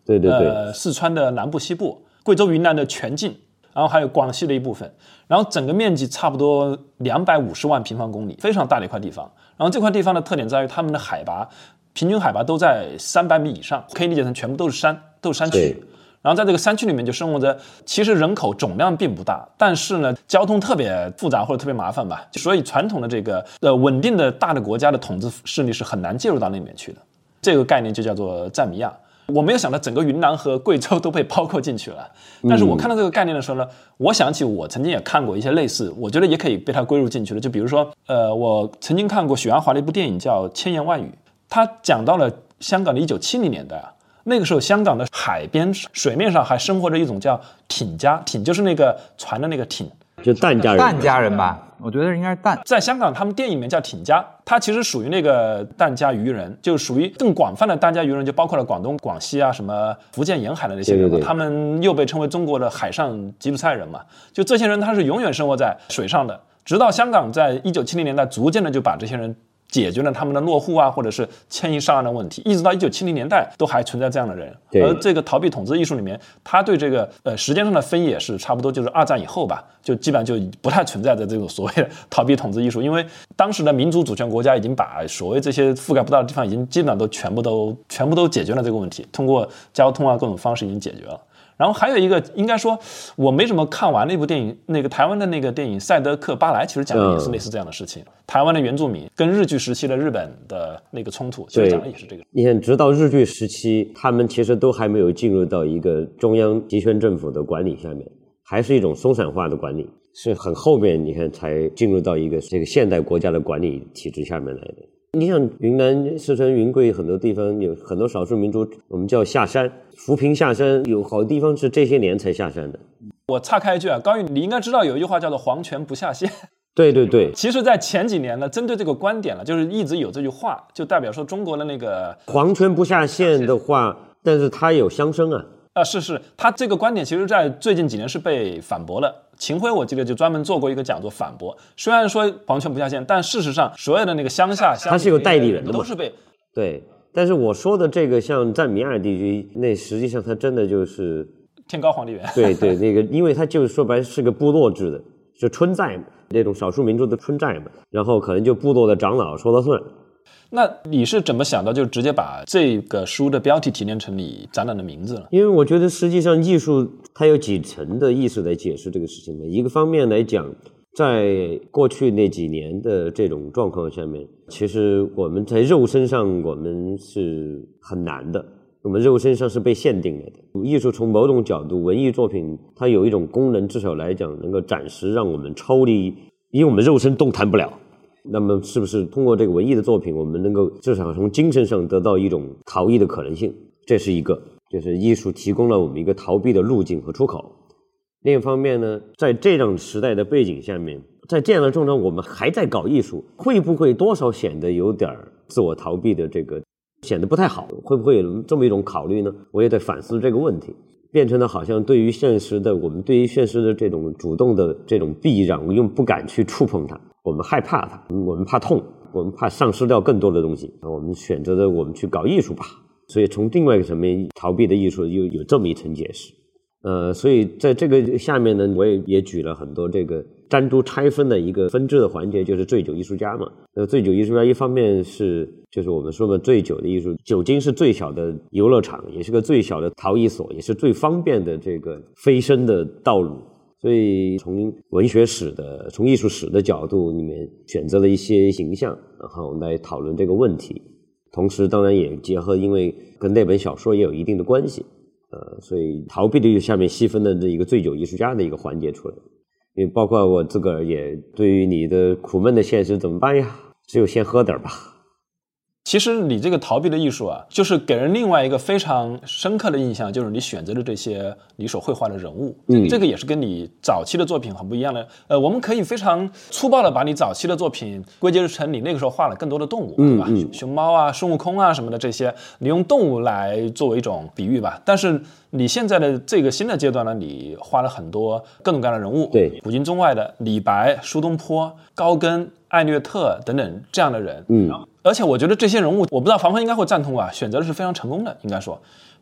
对对对， 四川的南部西部，贵州云南的全境，然后还有广西的一部分，然后整个面积差不多250万平方公里，非常大的一块地方。然后这块地方的特点在于他们的海拔，平均海拔都在300米以上，可以理解成全部都是山区。然后在这个山区里面就生活着，其实人口总量并不大，但是呢，交通特别复杂或者特别麻烦吧，所以传统的这个稳定的大的国家的统治势力是很难介入到那里面去的。这个概念就叫做赞米亚。我没有想到整个云南和贵州都被包括进去了，但是我看到这个概念的时候呢，我想起我曾经也看过一些类似，我觉得也可以被它归入进去了。就比如说，我曾经看过许鞍华的一部电影叫《千言万语》，它讲到了香港的1970年代啊。那个时候，香港的海边水面上还生活着一种叫艇家，艇就是那个船的那个艇， 就疍家人吧？我觉得应该是疍。 在香港，他们电影里面叫艇家，它其实属于那个疍家渔人，就属于更广泛的疍家渔人，就包括了广东、广西啊，什么福建沿海的那些人嘛， 对对对， 他们又被称为中国的海上吉普赛人嘛。就这些人，他是永远生活在水上的，直到香港在1970年代逐渐的就把这些人解决了他们的落户啊，或者是迁移上岸的问题，一直到1970年代都还存在这样的人。而这个逃避统治艺术里面，他对这个时间上的分野是差不多就是2战以后吧，就基本上就不太存在的这种所谓的逃避统治艺术，因为当时的民主主权国家已经把所谓这些覆盖不到的地方已经基本上都全部都解决了这个问题，通过交通啊各种方式已经解决了。然后还有一个，应该说我没怎么看完那部电影，那个台湾的那个电影《赛德克·巴莱》，其实讲的也是类似这样的事情。台湾的原住民跟日据时期的日本的那个冲突，其实讲的也是这个。 你看，直到日据时期，他们其实都还没有进入到一个中央集权政府的管理下面，还是一种松散化的管理，是很后面你看才进入到一个这个现代国家的管理体制下面来的。你像云南、四川、云贵很多地方有很多少数民族，我们叫下山，扶贫下山，有好地方是这些年才下山的。 我岔开一句啊，高宇，你应该知道有一句话叫做皇权不下线。 对对对， 其实在前几年呢，针对这个观点了，就是一直有这句话，就代表说中国的那个皇权不下线的话，但是它有相生啊。 是，他这个观点其实在最近几年是被反驳了。秦晖我记得就专门做过一个讲座反驳，虽然说皇权不下线，但事实上所有的那个乡下他是有代理人的嘛， 都是被对。但是我说的这个像赞米亚地区，那实际上它真的就是天高皇帝远。 对对，那个因为它就是说白是个部落制的，就村寨嘛，那种少数民族的村寨嘛，然后可能就部落的长老说了算。 那你是怎么想到就直接把这个书的标题提炼成你展览的名字了？ 因为我觉得实际上艺术它有几层的意思来解释这个事情的。一个方面来讲，在过去那几年的这种状况下面，其实我们在肉身上我们是很难的，我们肉身上是被限定了的。艺术从某种角度，文艺作品它有一种功能，至少来讲能够暂时让我们抽离，因为我们肉身动弹不了。那么是不是通过这个文艺的作品，我们能够至少从精神上得到一种逃逸的可能性？这是一个，就是艺术提供了我们一个逃避的路径和出口。另一方面呢，在这样时代的背景下面，在这样的状况我们还在搞艺术，会不会多少显得有点自我逃避的这个显得不太好？会不会有这么一种考虑呢？我也在反思这个问题，变成了好像对于现实的我们对于现实的这种主动的这种避让，我又不敢去触碰它。我们害怕它，我们怕痛，我们怕丧失掉更多的东西，我们选择的我们去搞艺术吧。所以从另外一个层面，逃避的艺术又有这么一层解释。所以在这个下面呢，我也举了很多这个单独拆分的一个分支的环节，就是醉酒艺术家嘛。醉酒艺术家一方面是就是我们说的醉酒的艺术，酒精是最小的游乐场，也是个最小的逃逸所，也是最方便的这个飞升的道路。所以从文学史的从艺术史的角度里面选择了一些形象，然后来讨论这个问题，同时当然也结合因为跟那本小说也有一定的关系，所以逃避的下面细分的这一个醉酒艺术家的一个环节出来。因为包括我自个儿也对于你的苦闷的现实怎么办呀，只有先喝点吧。 其实你这个逃避的艺术啊，就是给人另外一个非常深刻的印象，就是你选择的这些你所绘画的人物，这个也是跟你早期的作品很不一样的。我们可以非常粗暴的把你早期的作品归结成你那个时候画了更多的动物，对吧？熊猫啊、孙悟空啊什么的这些，你用动物来作为一种比喻吧。但是你现在的这个新的阶段呢，你画了很多各种各样的人物， 对， 古今中外的李白、苏东坡、高更、艾略特等等这样的人，而且我觉得这些人物，我不知道凡凡应该会赞同吧，选择的是非常成功的，应该说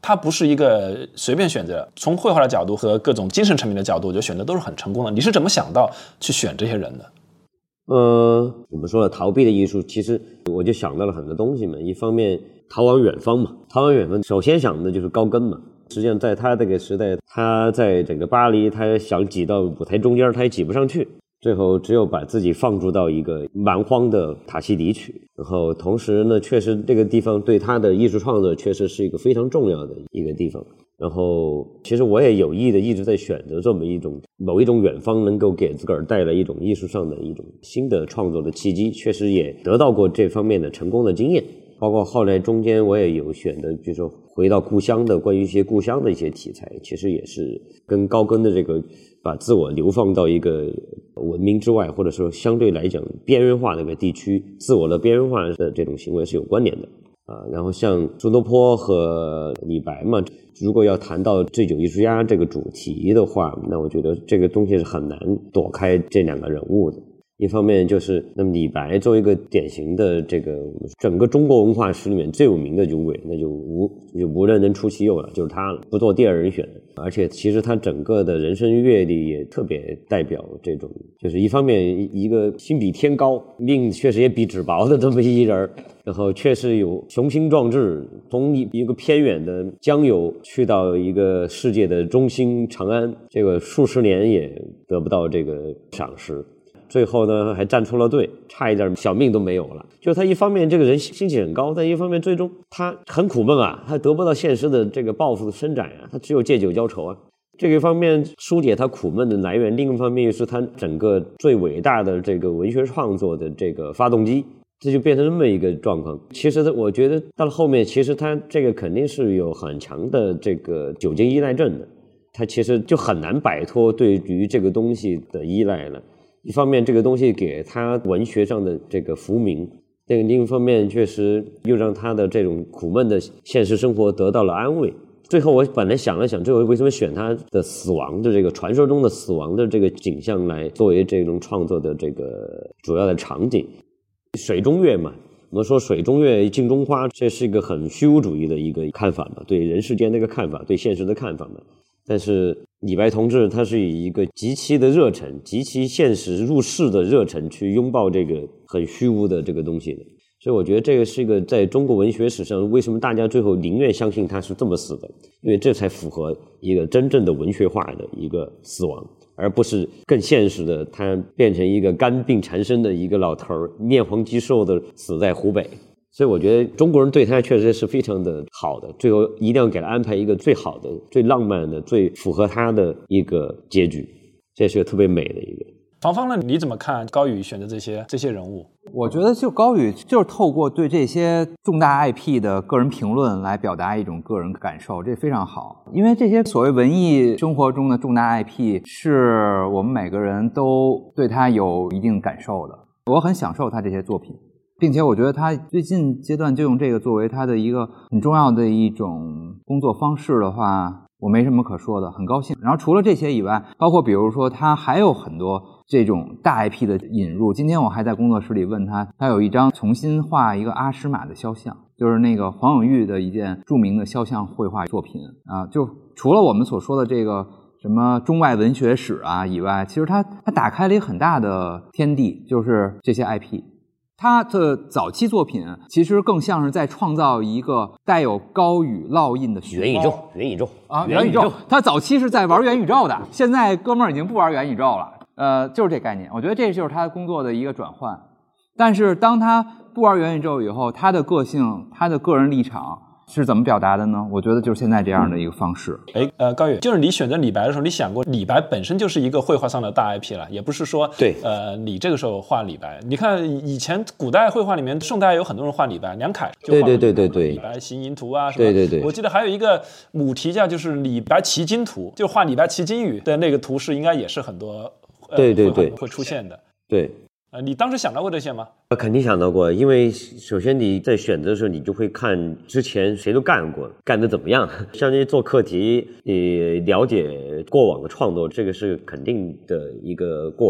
它不是一个随便选择，从绘画的角度和各种精神层面的角度，我觉得选择都是很成功的。你是怎么想到去选这些人的？ 我们说了逃避的艺术，其实我就想到了很多东西嘛。一方面逃往远方嘛，逃往远方首先想的就是高更嘛。实际上在他这个时代，他在整个巴黎，他想挤到舞台中间，他也挤不上去，最后只有把自己放逐到一个蛮荒的塔西迪去。然后同时呢，确实这个地方对他的艺术创作确实是一个非常重要的一个地方。然后其实我也有意的一直在选择这么某一种远方，能够给自个儿带来一种艺术上的一种新的创作的契机，确实也得到过这方面的成功的经验。包括后来中间我也有选的，比如说回到故乡的，关于一些故乡的一些题材，其实也是跟高更的这个把自我流放到一个文明之外，或者说相对来讲边缘化的一个地区，自我的边缘化的这种行为是有关联的。然后像苏东坡和李白嘛，如果要谈到醉酒艺术家这个主题的话，那我觉得这个东西是很难躲开这两个人物的。一方面就是那么李白作为一个典型的这个整个中国文化史里面最有名的人物，那就无人能出其右了，就是他了，不做第二人选。而且其实他整个的人生阅历也特别代表这种，就是一方面一个心比天高，命确实也比纸薄的这么一人，然后确实有雄心壮志，从一个偏远的江油去到一个世界的中心长安，这个数十年也得不到这个赏识。最后呢还站出了队，差一点小命都没有了。就他一方面这个人心气很高，但一方面最终他很苦闷啊，他得不到现实的这个抱负的伸展啊，他只有借酒浇愁啊。这个一方面疏解他苦闷的来源，另一方面又是他整个最伟大的这个文学创作的这个发动机，这就变成这么一个状况。其实我觉得到了后面，其实他这个肯定是有很强的这个酒精依赖症的，他其实就很难摆脱对于这个东西的依赖了。一方面这个东西给他文学上的这个浮名，这个另一方面确实又让他的这种苦闷的现实生活得到了安慰。最后我本来想了想，最后为什么选他的死亡的这个传说中的死亡的这个景象来作为这种创作的这个主要的场景。水中月嘛，我们说水中月镜中花，这是一个很虚无主义的一个看法嘛，对人世间的一个看法，对现实的看法嘛。但是李白同志他是以一个极其的热忱，极其现实入世的热忱去拥抱这个很虚无的这个东西的。所以我觉得这个是一个在中国文学史上为什么大家最后宁愿相信他是这么死的，因为这才符合一个真正的文学化的一个死亡，而不是更现实的他变成一个肝病缠身的一个老头面黄肌瘦的死在湖北。所以我觉得中国人对他确实是非常的好的，最后一定要给他安排一个最好的、最浪漫的、最符合他的一个结局，这是个特别美的一个。 房方呢，你怎么看高宇选的这些人物？ 我觉得就高宇就是透过对这些重大 IP 的个人评论来表达一种个人感受，这非常好。因为这些所谓文艺生活中的重大 IP 是我们每个人都对他有一定感受的，我很享受他这些作品，并且我觉得他最近阶段就用这个作为他的一个很重要的一种工作方式的话，我没什么可说的，很高兴。然后除了这些以外，包括比如说他还有很多这种大 IP 的引入。今天我还在工作室里问他，他有一张重新画一个阿诗玛的肖像，就是那个黄永玉的一件著名的肖像绘画作品啊。就除了我们所说的这个什么中外文学史啊以外，其实他打开了一个很大的天地，就是这些 IP。他的早期作品其实更像是在创造一个带有高宇烙印的元宇宙啊， 元宇宙。他早期是在玩元宇宙的，现在哥们儿已经不玩元宇宙了。就是这概念，我觉得这就是他工作的一个转换。但是当他不玩元宇宙以后，他的个性、他的个人立场是怎么表达的呢？我觉得就是现在这样的一个方式。 高宇，就是你选择李白的时候，你想过李白本身就是一个绘画上的大 IP 了，也不是说对你这个时候画李白。你看以前古代绘画里面，宋代有很多人画李白，梁楷就画对李白行吟图啊什么。 对。 我记得还有一个母题叫就是李白骑鲸图，就画李白骑鲸鱼的那个图示，应该也是很多对会出现的。 对。 你当时想到过这些吗？ 肯定想到过，因为首先你在选择的时候，你就会看之前谁都干过，干得怎么样。相当于做课题，你了解过往的创作，这个是肯定的一个过程。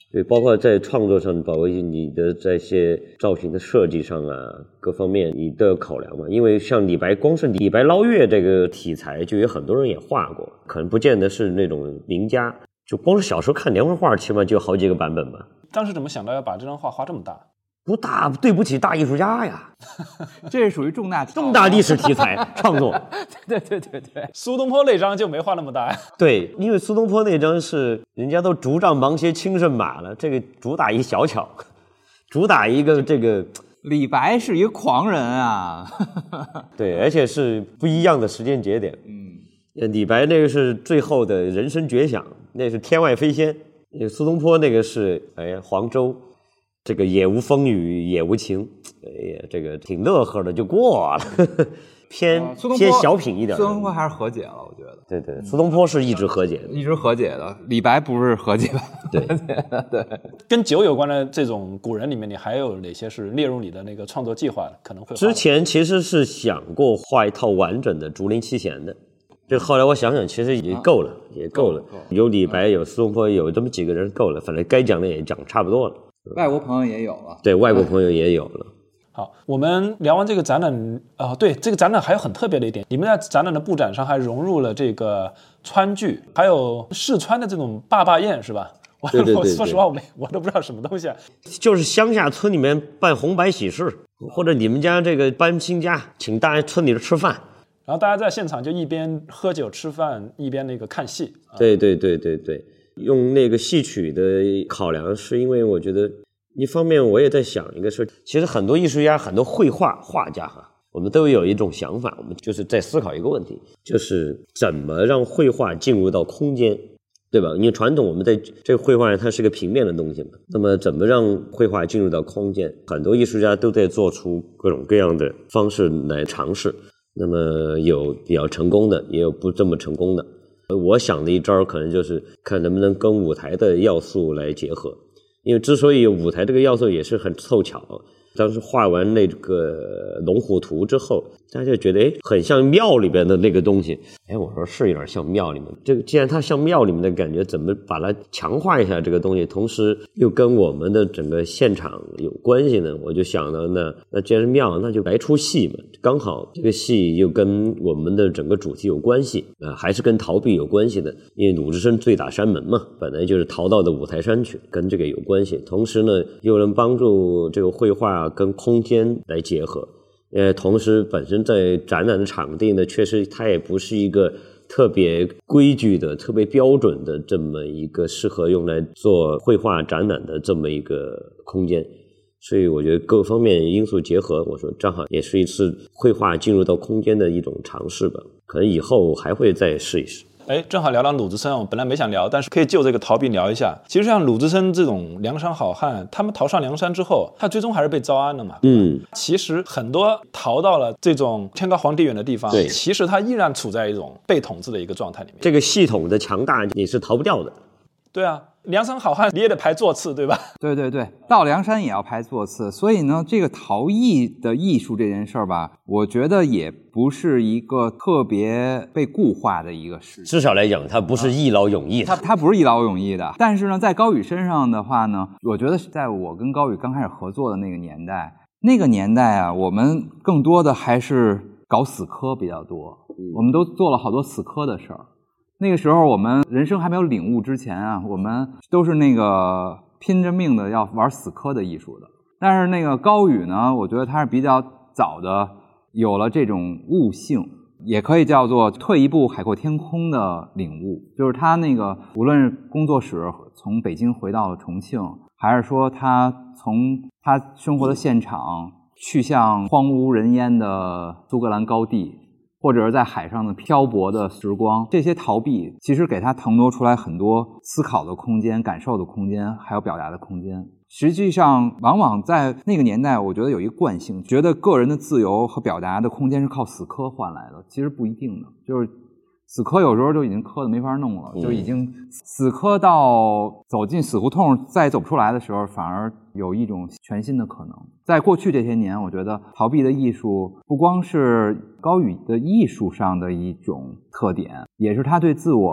对，包括在创作上，包括你的这些造型的设计上啊，各方面你都要考量嘛。因为像李白，光是李白捞月这个题材，就有很多人也画过，可能不见得是那种名家。就光是小时候看连环画，起码就有好几个版本吧。 当时怎么想到要把这张画画这么大？ 不大，对不起大艺术家呀， 这是属于重大历史题材创作。 对， 苏东坡那张就没画那么大呀。 对，因为苏东坡那张是人家都竹杖芒鞋轻胜马了，这个主打一小巧，主打一个这个。 李白是一个狂人啊。 对，而且是不一样的时间节点。李白那个是最后的人生绝响，那是天外飞仙。苏东坡那个是黄州。这个也无风雨也无晴，这个挺乐呵的就过了，偏小品一点。 苏东坡还是和解了，我觉得。 对，苏东坡是一直和解的， 李白不是和解吧？ 对。 跟酒有关的这种古人里面，你还有哪些是列入你的那个创作计划可能会？ 之前其实是想过画一套完整的竹林七贤的。这后来我想想，其实也够了，有李白，有苏东坡，有这么几个人够了，反正该讲的也讲差不多了。 外国朋友也有了， 对，外国朋友也有了。 好，我们聊完这个展览，对，这个展览还有很特别的一点，你们在展览的布展上还融入了这个川剧，还有四川的这种坝坝宴，是吧？ 对， 说实话，我都不知道什么东西啊。 就是乡下村里面办红白喜事，或者你们家这个搬新家，请大家村里吃饭， 然后大家在现场就一边喝酒吃饭，一边那个看戏。 对。用那个戏曲的考量，是因为我觉得一方面我也在想一个事，其实很多艺术家、很多绘画画家我们都有一种想法，我们就是在思考一个问题，就是怎么让绘画进入到空间，对吧？因为传统我们在这个绘画它是个平面的东西嘛，那么怎么让绘画进入到空间？很多艺术家都在做出各种各样的方式来尝试，那么有比较成功的，也有不这么成功的。我想的一招可能就是看能不能跟舞台的要素来结合，因为之所以有舞台这个要素也是很凑巧，当时画完那个龙虎图之后，大家就觉得很像庙里边的那个东西，我说是有点像庙里面，这个既然它像庙里面的感觉，怎么把它强化一下这个东西，同时又跟我们的整个现场有关系呢？我就想到那既然是庙，那就来出戏嘛，刚好这个戏又跟我们的整个主题有关系还是跟逃避有关系的，因为鲁智深醉打山门嘛，本来就是逃到的五台山去，跟这个有关系，同时呢又能帮助这个绘画跟空间来结合。同时本身在展览的场地呢，确实它也不是一个特别规矩的、特别标准的这么一个适合用来做绘画展览的这么一个空间，所以我觉得各方面因素结合，我说正好也是一次绘画进入到空间的一种尝试吧，可能以后还会再试一试。 正好聊到鲁智深，我本来没想聊，但是可以就这个逃避聊一下。其实像鲁智深这种梁山好汉，他们逃上梁山之后，他最终还是被招安了嘛。其实很多逃到了这种天高皇帝远的地方，其实他依然处在一种被统治的一个状态里面。 这个系统的强大你是逃不掉的。 对啊，梁山好汉你也得排座次，对吧？ 对，到梁山也要排座次，所以呢，这个逃逸的艺术这件事儿吧，我觉得也不是一个特别被固化的一个事情。 至少来讲，它不是一劳永逸的， 它不是一劳永逸的。但是呢，在高宇身上的话呢，我觉得在我跟高宇刚开始合作的那个年代啊，我们更多的还是搞死磕比较多，我们都做了好多死磕的事儿。那个时候我们人生还没有领悟之前啊，我们都是那个拼着命的要玩死磕的艺术的。但是那个高宇呢，我觉得他是比较早的有了这种悟性，也可以叫做退一步海阔天空的领悟。就是他那个无论是工作室从北京回到了重庆，还是说他从他生活的现场去向荒无人烟的苏格兰高地，或者是在海上的漂泊的时光，这些逃避其实给他腾挪出来很多思考的空间、感受的空间，还有表达的空间。实际上往往在那个年代，我觉得有一个惯性，觉得个人的自由和表达的空间是靠死磕换来的，其实不一定的。就是死磕有时候就已经磕的没法弄了，就已经死磕到走进死胡同再也走不出来的时候，反而有一种全新的可能。在过去这些年，我觉得逃避的艺术不光是高宇的艺术上的一种特点，也是他对自我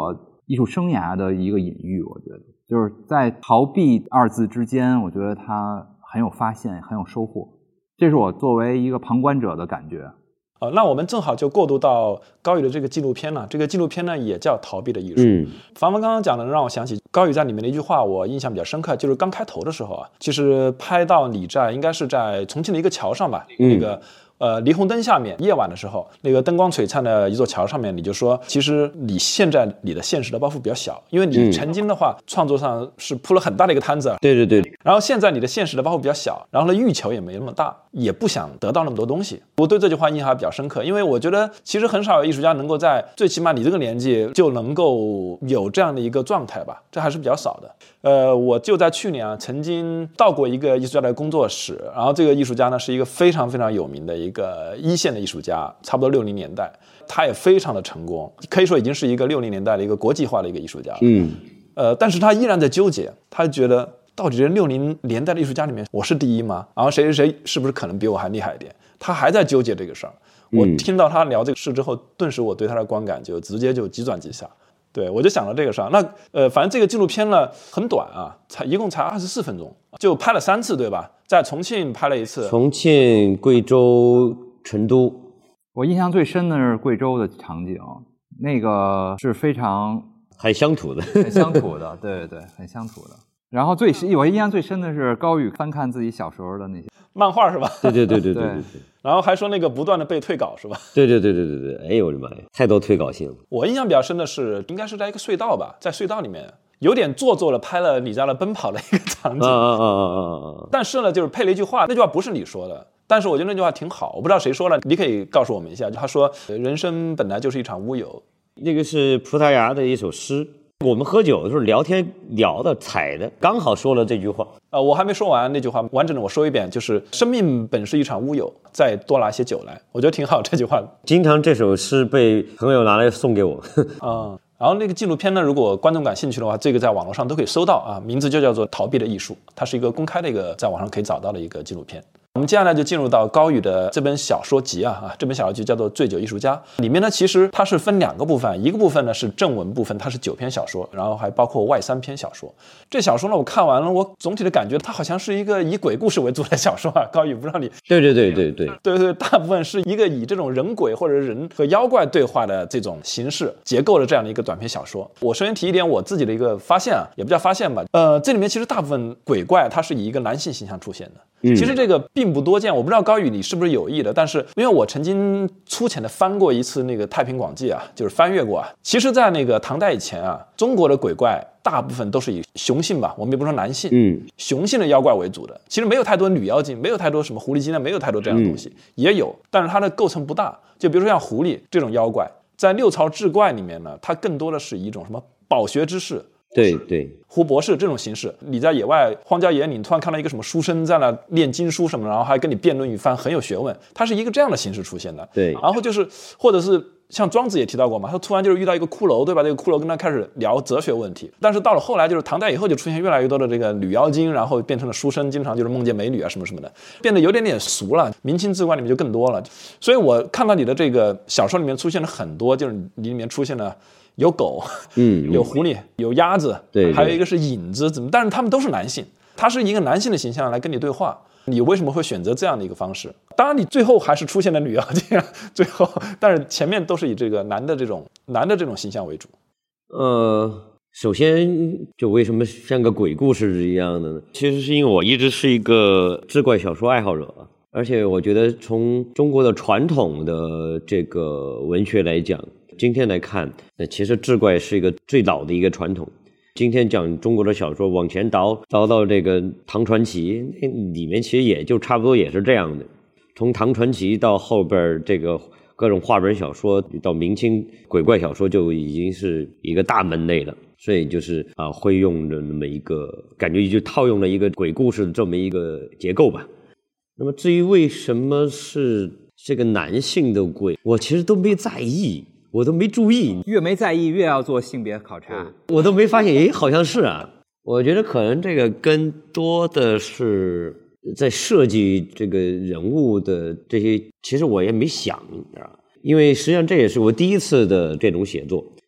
艺术生涯的一个隐喻。我觉得就是在逃避2字之间，我觉得他很有发现，很有收获。这是我作为一个旁观者的感觉。 那我们正好就过渡到高宇的这个纪录片了。这个纪录片呢也叫《逃避的艺术》。凡凡刚刚讲的让我想起高宇在里面的一句话，我印象比较深刻，就是刚开头的时候啊，其实拍到你在应该是在重庆的一个桥上吧，那个霓虹灯下面，夜晚的时候，那个灯光璀璨的一座桥上面，你就说，其实你现在你的现实的包袱比较小，因为你曾经的话，创作上是铺了很大的一个摊子。 对对对。 然后现在你的现实的包袱比较小，然后呢，欲求也没那么大，也不想得到那么多东西。我对这句话印象还比较深刻，因为我觉得其实很少有艺术家能够在最起码你这个年纪就能够有这样的一个状态吧，这还是比较少的。我就在去年啊，曾经到过一个艺术家的工作室，然后这个艺术家呢是一个非常非常有名的一个一线的艺术家，差不多60年代，他也非常的成功，可以说已经是一个60年代的一个国际化的一个艺术家了。但是他依然在纠结，他觉得到底这60年代的艺术家里面我是第一吗？然后谁是不是可能比我还厉害一点？他还在纠结这个事儿。我听到他聊这个事之后，顿时我对他的观感就直接就急转直下。对，我就想到这个事儿。那反正这个纪录片呢很短啊，一共才24分钟，就拍了3次，对吧？在重庆拍了1次， 重庆、贵州、成都。 我印象最深的是贵州的场景，那个是非常很乡土的， 很乡土的，对对对，很乡土的。然后我印象最深的是高宇翻看自己小时候的那些漫画，是吧？ 对对对对对对对。 然后还说那个不断的被退稿，是吧？ 对对对对对对。哎呦我的妈呀，太多退稿信了。 我印象比较深的是，应该是在一个隧道吧，在隧道里面有点做作的拍了你家的奔跑的一个场景。但是呢，就是配了一句话，那句话不是你说的。但是我觉得那句话挺好，我不知道谁说了，你可以告诉我们一下。他说：“人生本来就是一场乌有。” 那个是葡萄牙的一首诗。我们喝酒的时候聊天聊的踩的，刚好说了这句话。 我还没说完那句话，完整的我说一遍，就是生命本是一场乌有，再多拿些酒来。我觉得挺好这句话。 经常这首诗被朋友拿来送给我。 然后那个纪录片呢，如果观众感兴趣的话，这个在网络上都可以搜到啊，名字就叫做《逃避的艺术》，它是一个公开的一个在网上可以找到的一个纪录片。我们接下来就进入到高宇的这本小说集这本小说集叫做《醉酒艺术家》，里面呢其实它是分2个部分，一个部分呢是正文部分，它是9篇小说，然后还包括外3篇小说。这小说呢我看完了，我总体的感觉它好像是一个以鬼故事为主的小说啊。高宇，不知道你？对，大部分是一个以这种人鬼或者人和妖怪对话的这种形式结构的这样的一个短篇小说。我首先提一点我自己的一个发现也不叫发现吧，这里面其实大部分鬼怪它是以一个男性形象出现的。其实这个并不多见，我不知道高宇你是不是有意的，但是因为我曾经粗浅的翻过一次那个《太平广记》就是翻阅过其实在那个唐代以前中国的鬼怪大部分都是以雄性吧，我们也不说男性，雄性的妖怪为主的，其实没有太多女妖精，没有太多什么狐狸精，没有太多这样的东西，也有，但是它的构成不大。就比如说像狐狸这种妖怪，在六朝志怪里面呢，它更多的是一种什么饱学之士。 对， 胡博士这种形式，你在野外荒郊野岭突然看到一个什么书生在那练经书什么，然后还跟你辩论一番，很有学问，它是一个这样的形式出现的。 对， 然后就是或者是像庄子也提到过嘛，他突然就是遇到一个骷髅，对吧？这个骷髅跟他开始聊哲学问题。但是到了后来，就是唐代以后就出现越来越多的这个女妖精，然后变成了书生，经常就是梦见美女什么什么的，变得有点俗了。明清志怪里面就更多了。所以我看到你的这个小说里面出现了很多，就是你里面出现了有狗，有狐狸，有鸭子， 对， 还有一个是影子，但是他们都是男性，他是一个男性的形象来跟你对话。你为什么会选择这样的一个方式？当然，你最后还是出现了女妖精最后，但是前面都是以这个男的这种形象为主。 首先就为什么像个鬼故事一样的呢？其实是因为我一直是一个志怪小说爱好者，而且我觉得从中国的传统的这个文学来讲，今天来看，其实志怪是一个最老的一个传统。今天讲中国的小说往前倒到这个唐传奇，里面其实也就差不多也是这样的。从唐传奇到后边这个各种话本小说，到明清鬼怪小说就已经是一个大门类了。所以就是会用的那么一个感觉，就套用了一个鬼故事的这么一个结构吧。那么至于为什么是这个男性的鬼，我其实都没在意，我都没注意， 越没在意越要做性别考察， 我都没发现，好像是啊。我觉得可能这个更多的是在设计这个人物的这些，其实我也没想，因为实际上这也是我第一次的这种写作，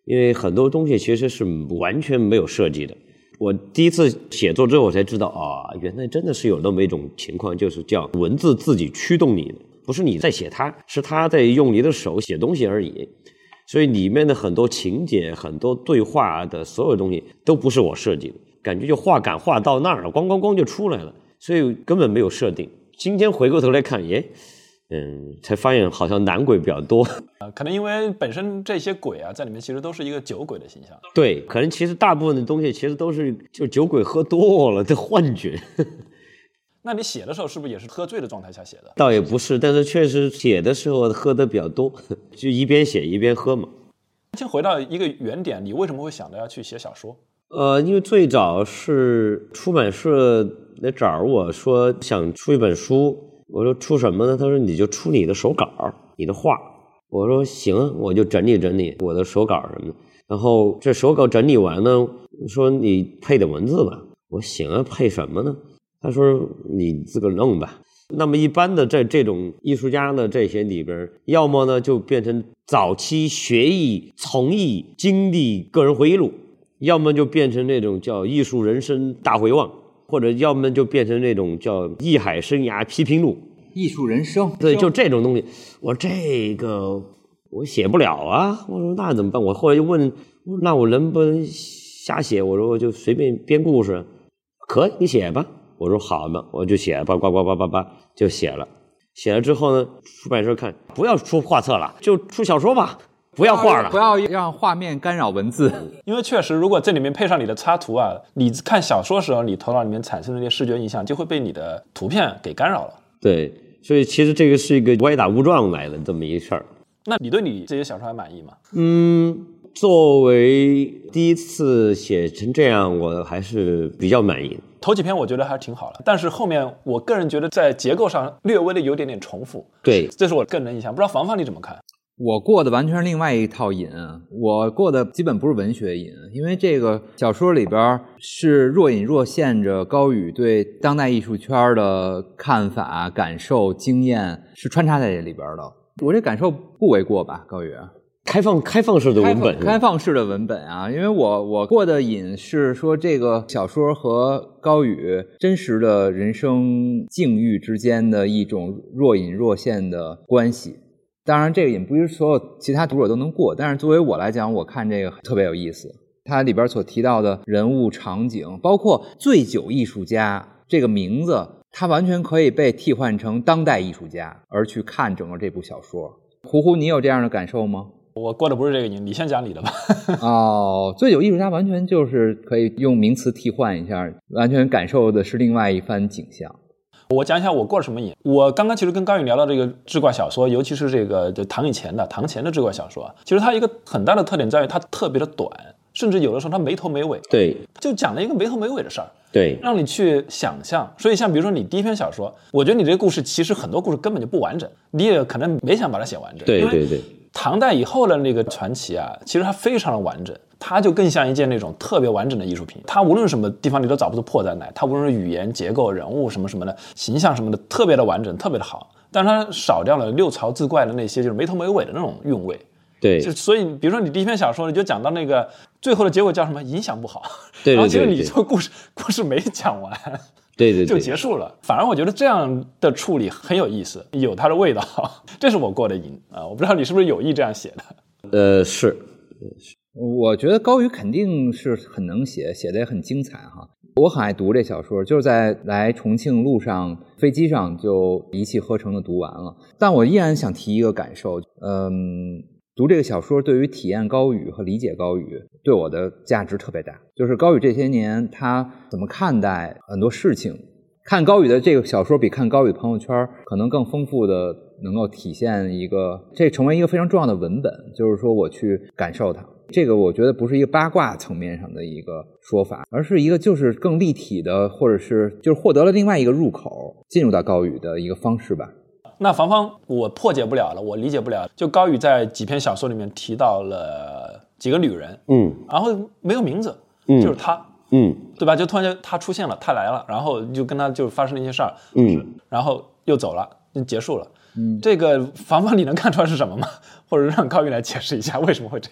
因为很多东西其实是完全没有设计的。我第一次写作之后，我才知道啊，原来真的是有那么一种情况，就是叫文字自己驱动你的，不是你在写它，是它在用你的手写东西而已。所以里面的很多情节、很多对话的所有东西都不是我设计的，感觉就画感画到那儿了，咣咣咣就出来了，所以根本没有设定。今天回过头来看，才发现好像男鬼比较多。 可能因为本身这些鬼啊，在里面其实都是一个酒鬼的形象。 对，可能其实大部分的东西其实都是就酒鬼喝多了的幻觉。 那你写的时候是不是也是喝醉的状态下写的？ 倒也不是，但是确实写的时候喝的比较多，就一边写一边喝嘛。 先回到一个原点，你为什么会想到要去写小说？ 因为最早是出版社来找我说想出一本书，我说出什么呢？他说你就出你的手稿，你的画。我说行，我就整理整理我的手稿什么的。然后这手稿整理完呢，说你配点文字吧。我行啊，配什么呢？他说你自个弄吧。那么一般的在这种艺术家的这些里边，要么呢就变成早期学艺、从艺经历个人回忆录，要么就变成那种叫艺术人生大回望，或者要么就变成那种叫艺海生涯批评录。 艺术人生， 对，就这种东西。我这个我写不了啊。我说那怎么办？我后来就问，那我能不能瞎写？我说我就随便编故事。可以，你写吧。我说好吧，我就写吧，叭就写了。写了之后呢，出版社看不要出画册了，就出小说吧，不要画了， 不要让画面干扰文字。 因为确实，如果这里面配上你的插图啊，你看小说的时候，你头脑里面产生的那些视觉印象就会被你的图片给干扰了。 对，所以其实这个是一个歪打误撞来的这么一事儿。 那你对你这些小说还满意吗？ 作为第一次写成这样，我还是比较满意。 头几篇我觉得还挺好的，但是后面我个人觉得在结构上略微的有点重复。 对， 这是我个人的印象，不知道房房你怎么看？ 我过的完全是另外一套瘾，我过的基本不是文学瘾，因为这个小说里边是若隐若现着高宇对当代艺术圈的看法、感受、经验是穿插在这里边的。我这感受不为过吧，高宇？ 开放式的文本， 开放式的文本啊！因为我过的瘾是说这个小说和高宇真实的人生境遇之间的一种若隐若现的关系。当然这个瘾不是所有其他读者都能过，但是作为我来讲，我看这个特别有意思。它里边所提到的人物场景，包括醉酒艺术家这个名字，它完全可以被替换成当代艺术家而去看整个这部小说。胡胡，你有这样的感受吗？ 我过的不是这个瘾，你先讲你的吧。 醉酒艺术家完全就是可以用名词替换一下，完全感受的是另外一番景象。 我讲一下我过了什么瘾。我刚刚其实跟高宇聊到这个志怪小说，尤其是这个就唐前的志怪小说，其实它一个很大的特点在于它特别的短，甚至有的时候它没头没尾。 对， 就讲了一个没头没尾的事儿。 对， 让你去想象。所以像比如说你第一篇小说，我觉得你这个故事其实很多故事根本就不完整，你也可能没想把它写完整。 对对对。 唐代以后的那个传奇啊，其实它非常的完整，它就更像一件那种特别完整的艺术品。它无论什么地方你都找不出破绽来，它无论是语言结构、人物什么什么的形象什么的，特别的完整，特别的好。但是它少掉了六朝自怪的那些就是没头没尾的那种韵味。 对， 就所以比如说你第一篇小说，你就讲到那个最后的结果叫什么影响不好， 对， 然后其实你这个故事没讲完。 对， 就结束了。反而我觉得这样的处理很有意思，有它的味道。这是我过的瘾啊！我不知道你是不是有意这样写的。是。 我觉得高宇肯定是很能写，写得也很精彩哈。我很爱读这小说，就是在来重庆路上飞机上就一气呵成的读完了。但我依然想提一个感受，读这个小说对于体验高宇和理解高宇对我的价值特别大。就是高宇这些年他怎么看待很多事情，看高宇的这个小说比看高宇的朋友圈可能更丰富的能够体现一个，这成为一个非常重要的文本，就是说我去感受它。这个我觉得不是一个八卦层面上的一个说法，而是一个就是更立体的，或者是就是获得了另外一个入口进入到高宇的一个方式吧。 那房房我破解不了了，我理解不了。就高宇在几篇小说里面提到了几个女人，然后没有名字，就是她，对吧？就突然间她出现了，她来了，然后就跟她就发生了一些事儿，然后又走了，就结束了。这个房房你能看出来是什么吗？或者让高宇来解释一下为什么会这样？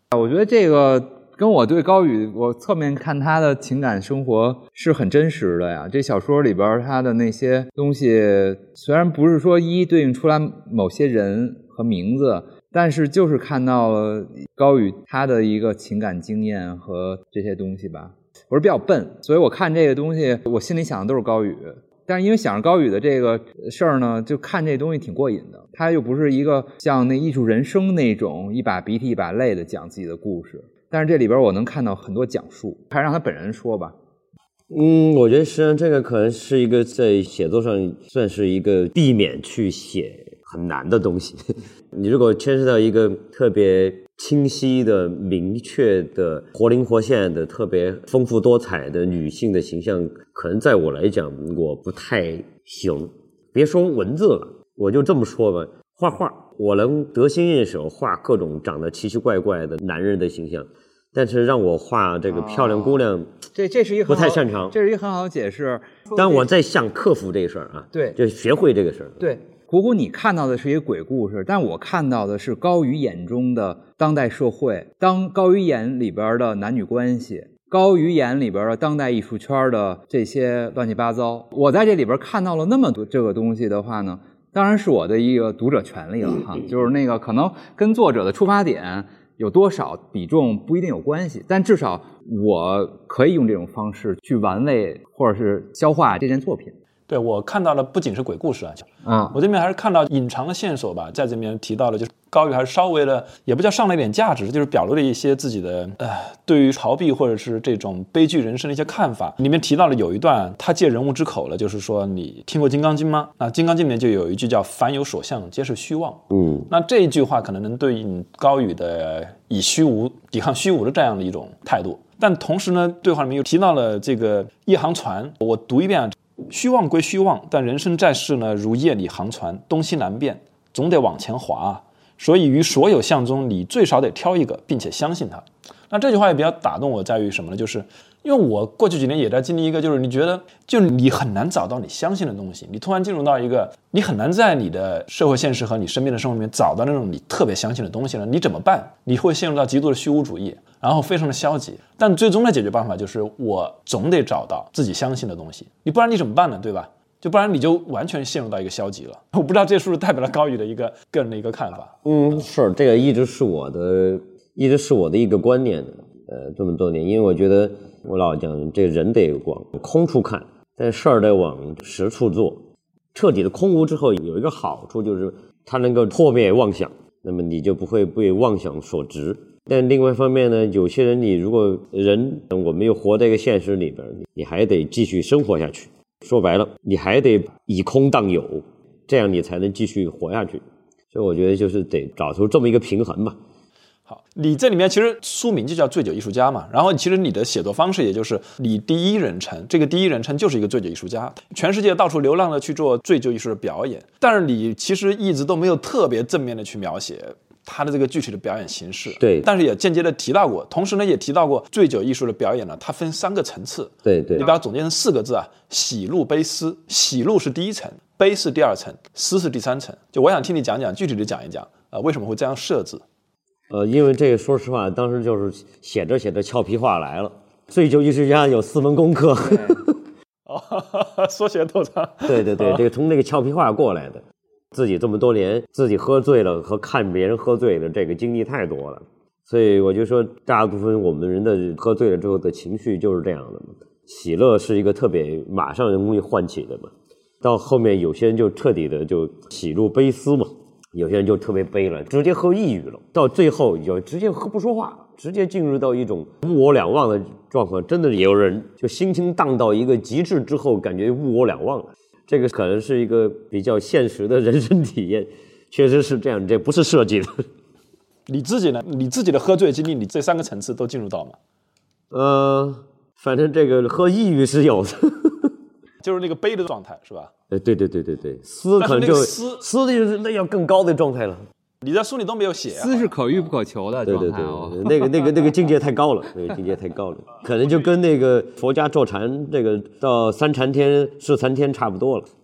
我觉得这个跟我对高宇，我侧面看他的情感生活是很真实的呀。这小说里边他的那些东西，虽然不是说一一对应出来某些人和名字，但是就是看到了高宇他的一个情感经验和这些东西吧。我是比较笨，所以我看这个东西，我心里想的都是高宇。但是因为想着高宇的这个事儿呢，就看这东西挺过瘾的。他又不是一个像那艺术人生那种一把鼻涕一把泪的讲自己的故事，但是这里边我能看到很多讲述，还是让他本人说吧。 我觉得实际上这个可能是一个在写作上算是一个避免去写很难的东西。你如果牵涉到一个特别清晰的、明确的、活灵活现的、特别丰富多彩的女性的形象，可能在我来讲我不太行。别说文字了，我就这么说吧，画画我能得心应手画各种长得奇奇怪怪的男人的形象，但是让我画这个漂亮姑娘， 这是一个不太擅长， 这是一个很好的解释。 但我在想克服这个事儿啊， 对， 就学会这个事儿。 对，虎虎你看到的是一个鬼故事，但我看到的是高宇眼中的当代社会，高宇眼里边的男女关系，高宇眼里边的当代艺术圈的这些乱七八糟。我在这里边看到了那么多这个东西的话呢，当然是我的一个读者权利了哈，就是那个可能跟作者的出发点有多少比重不一定有关系，但至少我可以用这种方式去玩味或者是消化这件作品。 对，我看到的不仅是鬼故事啊，我这边还是看到隐藏的线索吧，在这边提到了，就是高宇还是稍微的，也不叫上了一点价值，就是表露了一些自己的对于逃避或者是这种悲剧人生的一些看法。里面提到了有一段他借人物之口了，就是说你听过《金刚经》吗？那《金刚经》里面就有一句叫凡有所向皆是虚妄。那这一句话可能能对应高宇的以虚无抵抗虚无的这样的一种态度。但同时呢，对话里面又提到了这个一航船，我读一遍啊。虚妄归虚妄，但人生在世呢，如夜里航船，东西南变，总得往前滑。所以于所有项中，你最少得挑一个，并且相信它。那这句话也比较打动我，在于什么呢？就是因为我过去几年也在经历一个，就是你觉得，就你很难找到你相信的东西，你突然进入到一个，你很难在你的社会现实和你身边的生活里面找到那种你特别相信的东西了，你怎么办？你会陷入到极度的虚无主义，然后非常的消极。但最终的解决办法就是我总得找到自己相信的东西，你不然你怎么办呢？对吧？就不然你就完全陷入到一个消极了。我不知道这是不是代表了高宇的一个个人的一个看法。 是，这个一直是我的一个观念的。这么多年，因为我觉得我老讲，这人得往空处看，但事儿得往实处做。彻底的空无之后，有一个好处就是它能够破灭妄想，那么你就不会被妄想所执。但另外一方面呢，有些人你如果我们又活在一个现实里边，你还得继续生活下去。说白了，你还得以空当有，这样你才能继续活下去。所以我觉得就是得找出这么一个平衡吧。 好，你这里面其实书名就叫醉酒艺术家嘛，然后其实你的写作方式也就是你第一人称，这个第一人称就是一个醉酒艺术家，全世界到处流浪的去做醉酒艺术的表演，但是你其实一直都没有特别正面的去描写他的这个具体的表演形式。 对， 但是也间接的提到过，同时呢也提到过醉酒艺术的表演呢，它分3个层次。 对， 你把它总结成4个字啊，喜怒悲思。喜怒是第一层，悲是第2层，思是第3层。就我想听你讲讲，具体的讲一讲为什么会这样设置。 因为这个说实话，当时就是写着写着俏皮话来了。醉酒艺术家有4门功课， 说学逗唱。 对，这个从那个俏皮话过来的。自己这么多年，自己喝醉了和看别人喝醉了，这个经历太多了，所以我就说，大部分我们人的喝醉了之后的情绪就是这样的嘛。喜乐是一个特别马上容易唤起的嘛，到后面有些人就彻底的就喜怒悲思嘛。有些人就特别悲了，直接喝抑郁了，到最后就直接喝不说话，直接进入到一种物我两忘的状况。真的也有人就心情荡到一个极致之后，感觉物我两忘了。这个可能是一个比较现实的人生体验，确实是这样，这不是设计的。 你自己呢？你自己的喝醉经历，你这3个层次都进入到吗？ 反正这个喝抑郁是有的。 就是那个悲的状态是吧？ 对，思可能就思的就是那要更高的状态了。 你在书里都没有写思是可遇不可求的状态哦。 对，那个境界太高了，那个境界太高了，可能就跟那个佛家坐禅这个到3禅天4禅天差不多了。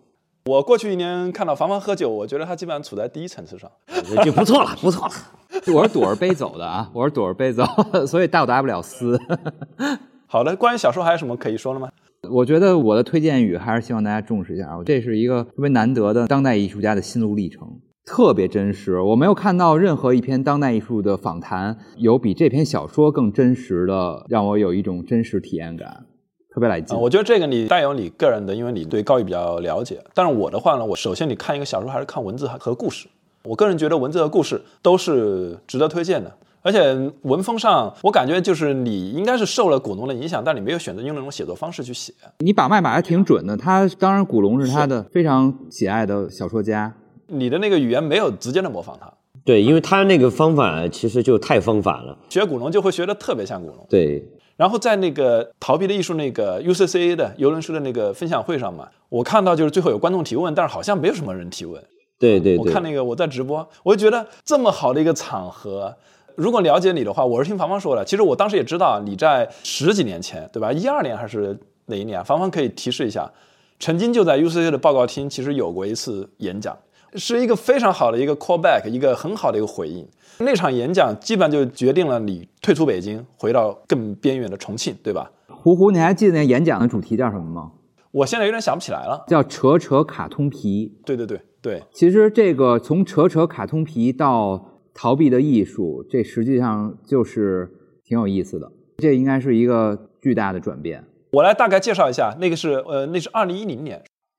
我过去1年看到房房喝酒，我觉得他基本上处在第一层次上， 就不错了，不错了。 我是躲着杯走的啊，我是躲着杯走，所以打不了丝。 好的，关于小说还有什么可以说的吗？ 我觉得我的推荐语还是希望大家重视一下，这是一个特别难得的当代艺术家的心路历程，特别真实。我没有看到任何一篇当代艺术的访谈有比这篇小说更真实的，让我有一种真实体验感，特别来劲。 我觉得这个你带有你个人的，因为你对高宇比较了解。但是我的话呢，我首先你看一个小说还是看文字和故事。我个人觉得文字和故事都是值得推荐的。而且文风上，我感觉就是你应该是受了古龙的影响，但你没有选择用那种写作方式去写。 你把脉把得挺准的，他当然古龙是他的非常喜爱的小说家。 你的那个语言没有直接的模仿他。 对，因为他那个方法其实就太方法了， 学古龙就会学得特别像古龙。 对。 然后在那个逃避的艺术那个 UCCA 的尤伦斯的那个分享会上嘛，我看到就是最后有观众提问，但是好像没有什么人提问。 对对对， 我看那个我在直播，我就觉得这么好的一个场合，如果了解你的话，我是听房房说的。其实我当时也知道你在10几年前，对吧？12年还是哪一年？房房可以提示一下，曾经就在 UCCA 的报告厅，其实有过一次演讲，是一个非常好的一个 callback， 一个很好的一个回应。那场演讲基本上就决定了你退出北京，回到更边缘的重庆，对吧？ 胡，你还记得那演讲的主题叫什么吗？ 我现在有点想不起来了。 叫扯扯卡通皮。 对对对对。 其实这个从扯扯卡通皮到逃避的艺术，这实际上就是挺有意思的。这应该是一个巨大的转变。 我来大概介绍一下，那是2010年。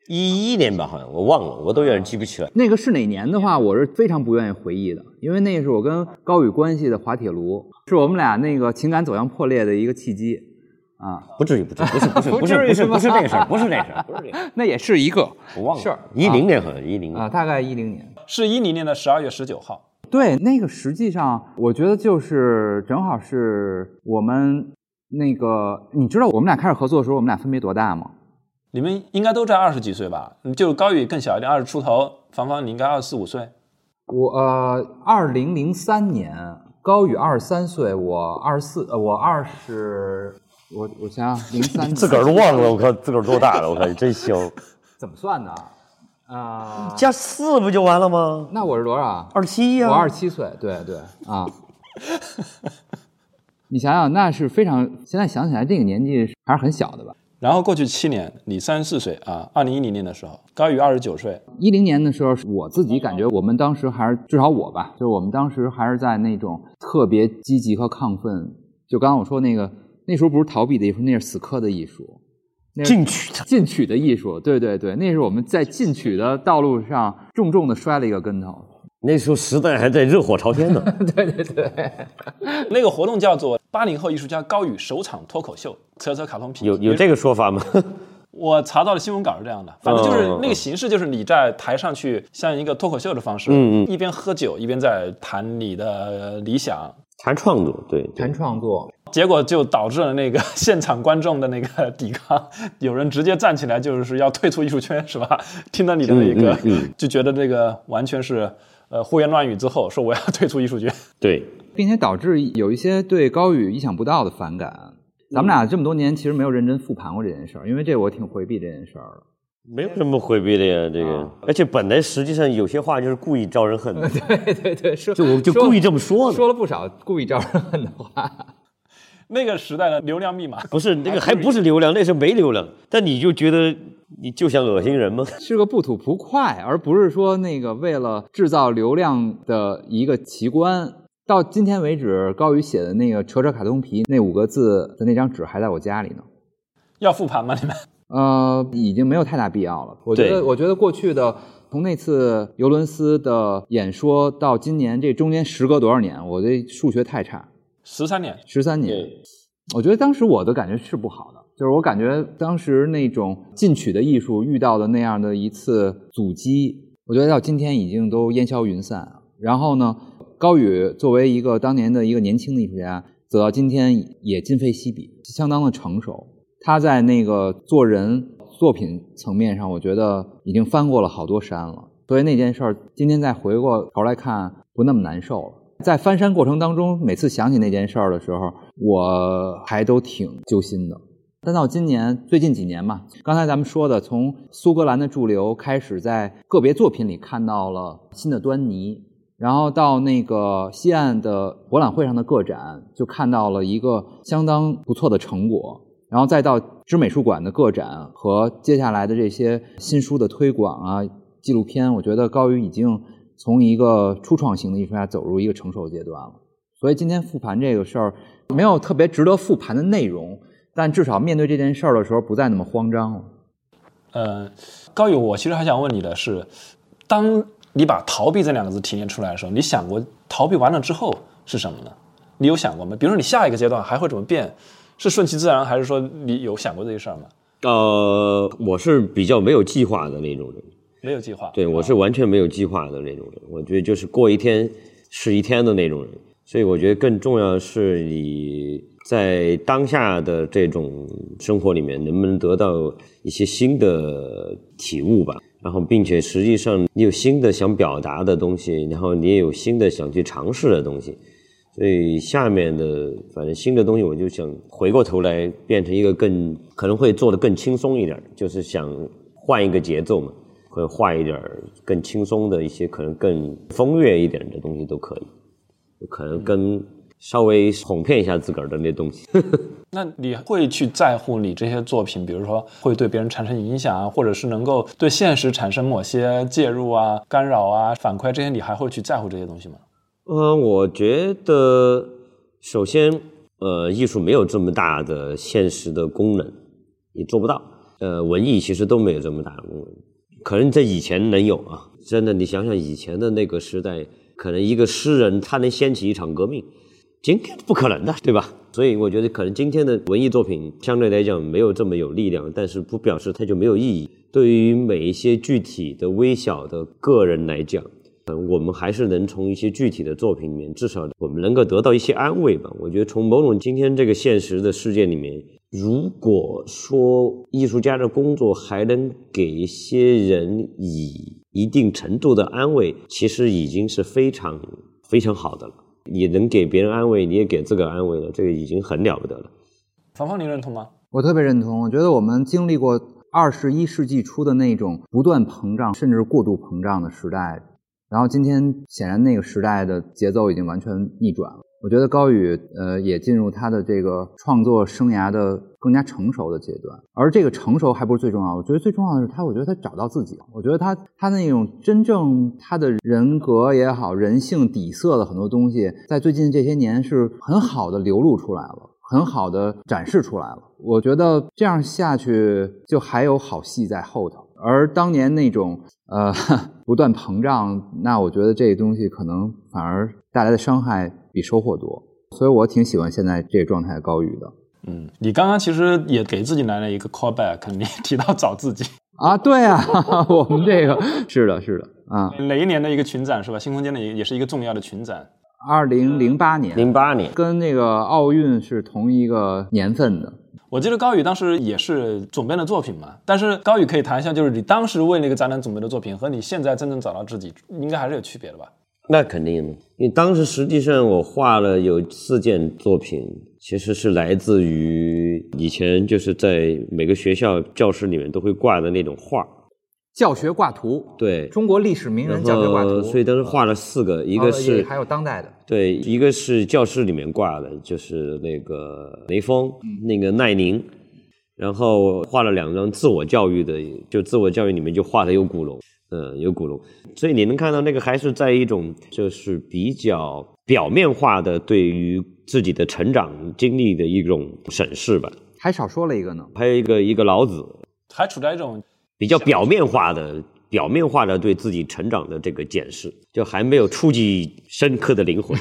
11年吧，好像我忘了，我都有点记不起来。 那个是哪年的话，我是非常不愿意回忆的，因为那是我跟高宇关系的滑铁卢，是我们俩那个情感走向破裂的一个契机啊！ 不至于，不是这个事儿，不是这个事儿， 那也是一个我忘了事儿。 10年好像10年啊，大概10年， 是10年的12月19号。 对，那个实际上我觉得就是正好是我们那个，你知道我们俩开始合作的时候，我们俩分别多大吗？ 你们应该都在20几岁吧？就高宇更小一点，20出头，房房你应该24、5岁。 我2003年，高宇23岁，我24，我20，我想想，03年自个儿都忘了，我看自个儿多大了，我看你真香。 怎么算的？ 加4不就完了吗？ 那我是多少 ？27呀。 我27岁，对啊。你想想，那是非常，现在想起来这个年纪还是很小的吧。 然后过去7年，你34岁啊，2010年的时候，高宇29岁。 10年的时候，我自己感觉我们当时还是，至少我吧，就是我们当时还是在那种特别积极和亢奋。就刚刚我说那个，那时候不是逃避的艺术，那是死磕的艺术， 进取的艺术。对对对，那是我们在进取的道路上重重的摔了一个跟头。 那时候时代还在热火朝天呢。 对对对， 那个活动叫做80后艺术家高宇首场脱口秀，扯扯卡通皮。 有这个说法吗？ 我查到的新闻稿是这样的，反正就是那个形式，就是你在台上去像一个脱口秀的方式，一边喝酒一边在谈你的理想， 谈创作，对， 谈创作。 结果就导致了那个现场观众的那个抵抗，有人直接站起来就是要退出艺术圈，是吧？听到你的那个，就觉得这个完全是胡言乱语之后，说我要退出艺术圈。 对， 并且导致有一些对高宇意想不到的反感。咱们俩这么多年其实没有认真复盘过这件事儿，因为这我挺回避这件事儿的。 没有什么回避的呀，这个，而且本来实际上有些话就是故意招人恨的。 对对对， 就故意这么说的， 说了不少故意招人恨的话。 那个时代的流量密码不是那个，还不是流量，那是没流量。但你就觉得你就想恶心人吗？ 是个不吐不快，而不是说那个为了制造流量的一个奇观。到今天为止，高宇写的那个扯扯卡通皮那5个字的那张纸还在我家里呢。 要复盘吗？你们？ 已经没有太大必要了。我觉得过去的从那次尤伦斯的演说到今年，这中间时隔多少年？我这数学太差。13年。我觉得当时我的感觉是不好的，就是我感觉当时那种进取的艺术遇到的那样的一次阻击，我觉得到今天已经都烟消云散。然后呢，高宇作为一个当年的一个年轻的艺术家，走到今天也今非昔比，相当的成熟。他在那个做人作品层面上，我觉得已经翻过了好多山了。所以那件事儿，今天再回过头来看，不那么难受了。在翻山过程当中，每次想起那件事儿的时候，我还都挺揪心的。 但到今年最近几年嘛，刚才咱们说的，从苏格兰的驻留开始，在个别作品里看到了新的端倪，然后到那个西岸的博览会上的个展，就看到了一个相当不错的成果，然后再到知美术馆的个展和接下来的这些新书的推广啊、纪录片，我觉得高宇已经从一个初创型的艺术家走入一个成熟阶段了。所以今天复盘这个事儿没有特别值得复盘的内容，但至少面对这件事儿的时候不再那么慌张了。 高宇，我其实还想问你的是，当你把逃避这两个字提炼出来的时候，你想过逃避完了之后是什么呢？你有想过吗？比如说你下一个阶段还会怎么变？是顺其自然，还是说你有想过这些事儿吗？ 我是比较没有计划的那种人。 没有计划？ 对，我是完全没有计划的那种人。我觉得就是过一天是一天的那种人。所以我觉得更重要的是你在当下的这种生活里面能不能得到一些新的体悟吧，然后并且实际上你有新的想表达的东西，然后你也有新的想去尝试的东西。所以下面的反正新的东西我就想回过头来变成一个可能会做得更轻松一点，就是想换一个节奏嘛，会换一点更轻松的一些可能更风月一点的东西都可以，可能跟稍微哄骗一下自个儿的那东西。 那你会去在乎你这些作品，比如说会对别人产生影响啊，或者是能够对现实产生某些介入啊、干扰啊、反馈这些，你还会去在乎这些东西吗？ 我觉得首先艺术没有这么大的现实的功能，你做不到。文艺其实都没有这么大的功能，可能在以前能有啊，真的你想想以前的那个时代，可能一个诗人他能掀起一场革命，今天不可能的，对吧？所以我觉得可能今天的文艺作品相对来讲没有这么有力量，但是不表示它就没有意义。对于每一些具体的微小的个人来讲，我们还是能从一些具体的作品里面，至少我们能够得到一些安慰吧。我觉得从某种今天这个现实的世界里面，如果说艺术家的工作还能给一些人以一定程度的安慰，其实已经是非常非常好的了。你能给别人安慰，你也给自个儿安慰了，这个已经很了不得了。 芳芳，你认同吗？ 我特别认同。我觉得我们经历过21世纪初的那种不断膨胀甚至过度膨胀的时代，然后今天显然那个时代的节奏已经完全逆转了。我觉得高宇也进入他的这个创作生涯的更加成熟的阶段，而这个成熟还不是最重要的，我觉得最重要的是我觉得他找到自己，我觉得他那种真正他的人格也好，人性底色的很多东西，在最近这些年是很好的流露出来了，很好的展示出来了。我觉得这样下去就还有好戏在后头，而当年那种不断膨胀，那我觉得这个东西可能反而带来的伤害比收获多，所以我挺喜欢现在这个状态的高宇的。 你刚刚其实也给自己来了一个 callback， 你提到找自己啊，对啊，我们这个是的啊， 哪一年的一个群展是吧？新空间的也是一个重要的群展 ，2008年 ，08年跟那个奥运是同一个年份的。 我记得高宇当时也是总编的作品嘛，但是高宇可以谈一下，就是你当时为那个展览总编的作品和你现在真正找到自己，应该还是有区别的吧？ 那肯定的，因为当时实际上我画了有4件作品，其实是来自于以前就是在每个学校教室里面都会挂的那种画， 教学挂图， 对， 中国历史名人教学挂图， 所以当时画了4个，一个是还有当代的， 对，一个是教室里面挂的，就是那个雷锋，那个奈宁，然后画了2张自我教育的，就自我教育里面就画的有古龙。有古龙，所以你能看到那个还是在一种就是比较表面化的对于自己的成长经历的一种审视吧。 还少说了一个呢， 还有一个老子，还处在一种比较表面化的对自己成长的这个检视，就还没有触及深刻的灵魂。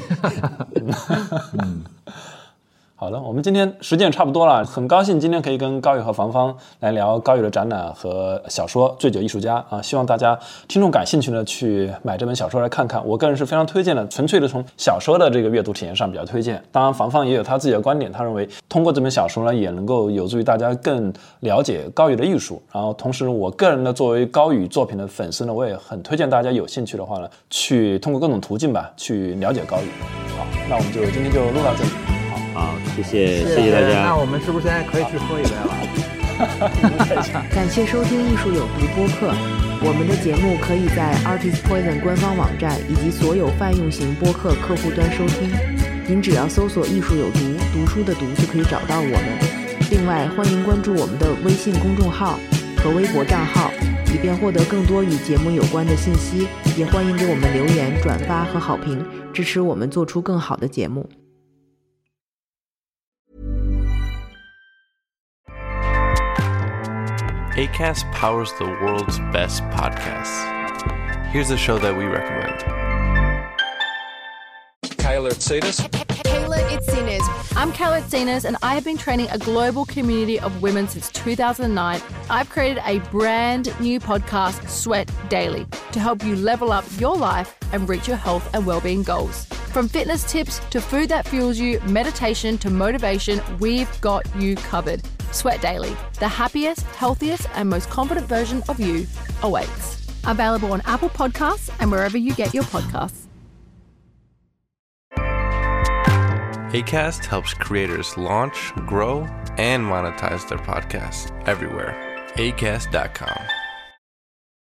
好了，我们今天时间也差不多了，很高兴今天可以跟高宇和芳芳来聊高宇的展览和小说《醉酒艺术家》啊，希望大家听众感兴趣呢去买这本小说来看看。我个人是非常推荐的，纯粹的从小说的这个阅读体验上比较推荐。当然芳芳也有她自己的观点，她认为通过这本小说呢也能够有助于大家更了解高宇的艺术。然后同时我个人呢作为高宇作品的粉丝呢，我也很推荐大家有兴趣的话呢去通过各种途径吧去了解高宇。好，那我们今天就录到这里。好。 好，谢谢大家。 那我们是不是现在可以去喝一杯了？ 感谢收听艺术有毒播客，我们的节目可以在 Artist Poison 官方网站以及所有泛用型播客客户端收听。您只要搜索艺术有毒，读书的读就可以找到我们。另外，欢迎关注我们的微信公众号和微博账号，以便获得更多与节目有关的信息。也欢迎给我们留言、转发和好评，支持我们做出更好的节目。 Acast powers the world's best podcasts. Here's a show that we recommend. Kayla Itsinas. Kayla Itsinas. I'm Kayla Itsinas, and I have been training a global community of women since 2009. I've created a brand new podcast, Sweat Daily, to help you level up your life and reach your health and well-being goals. From fitness tips to food that fuels you, meditation to motivation, we've got you covered. Sweat Daily, the happiest, healthiest, and most confident version of you awaits. Available on Apple Podcasts and wherever you get your podcasts. Acast helps creators launch, grow, and monetize their podcasts everywhere. Acast.com.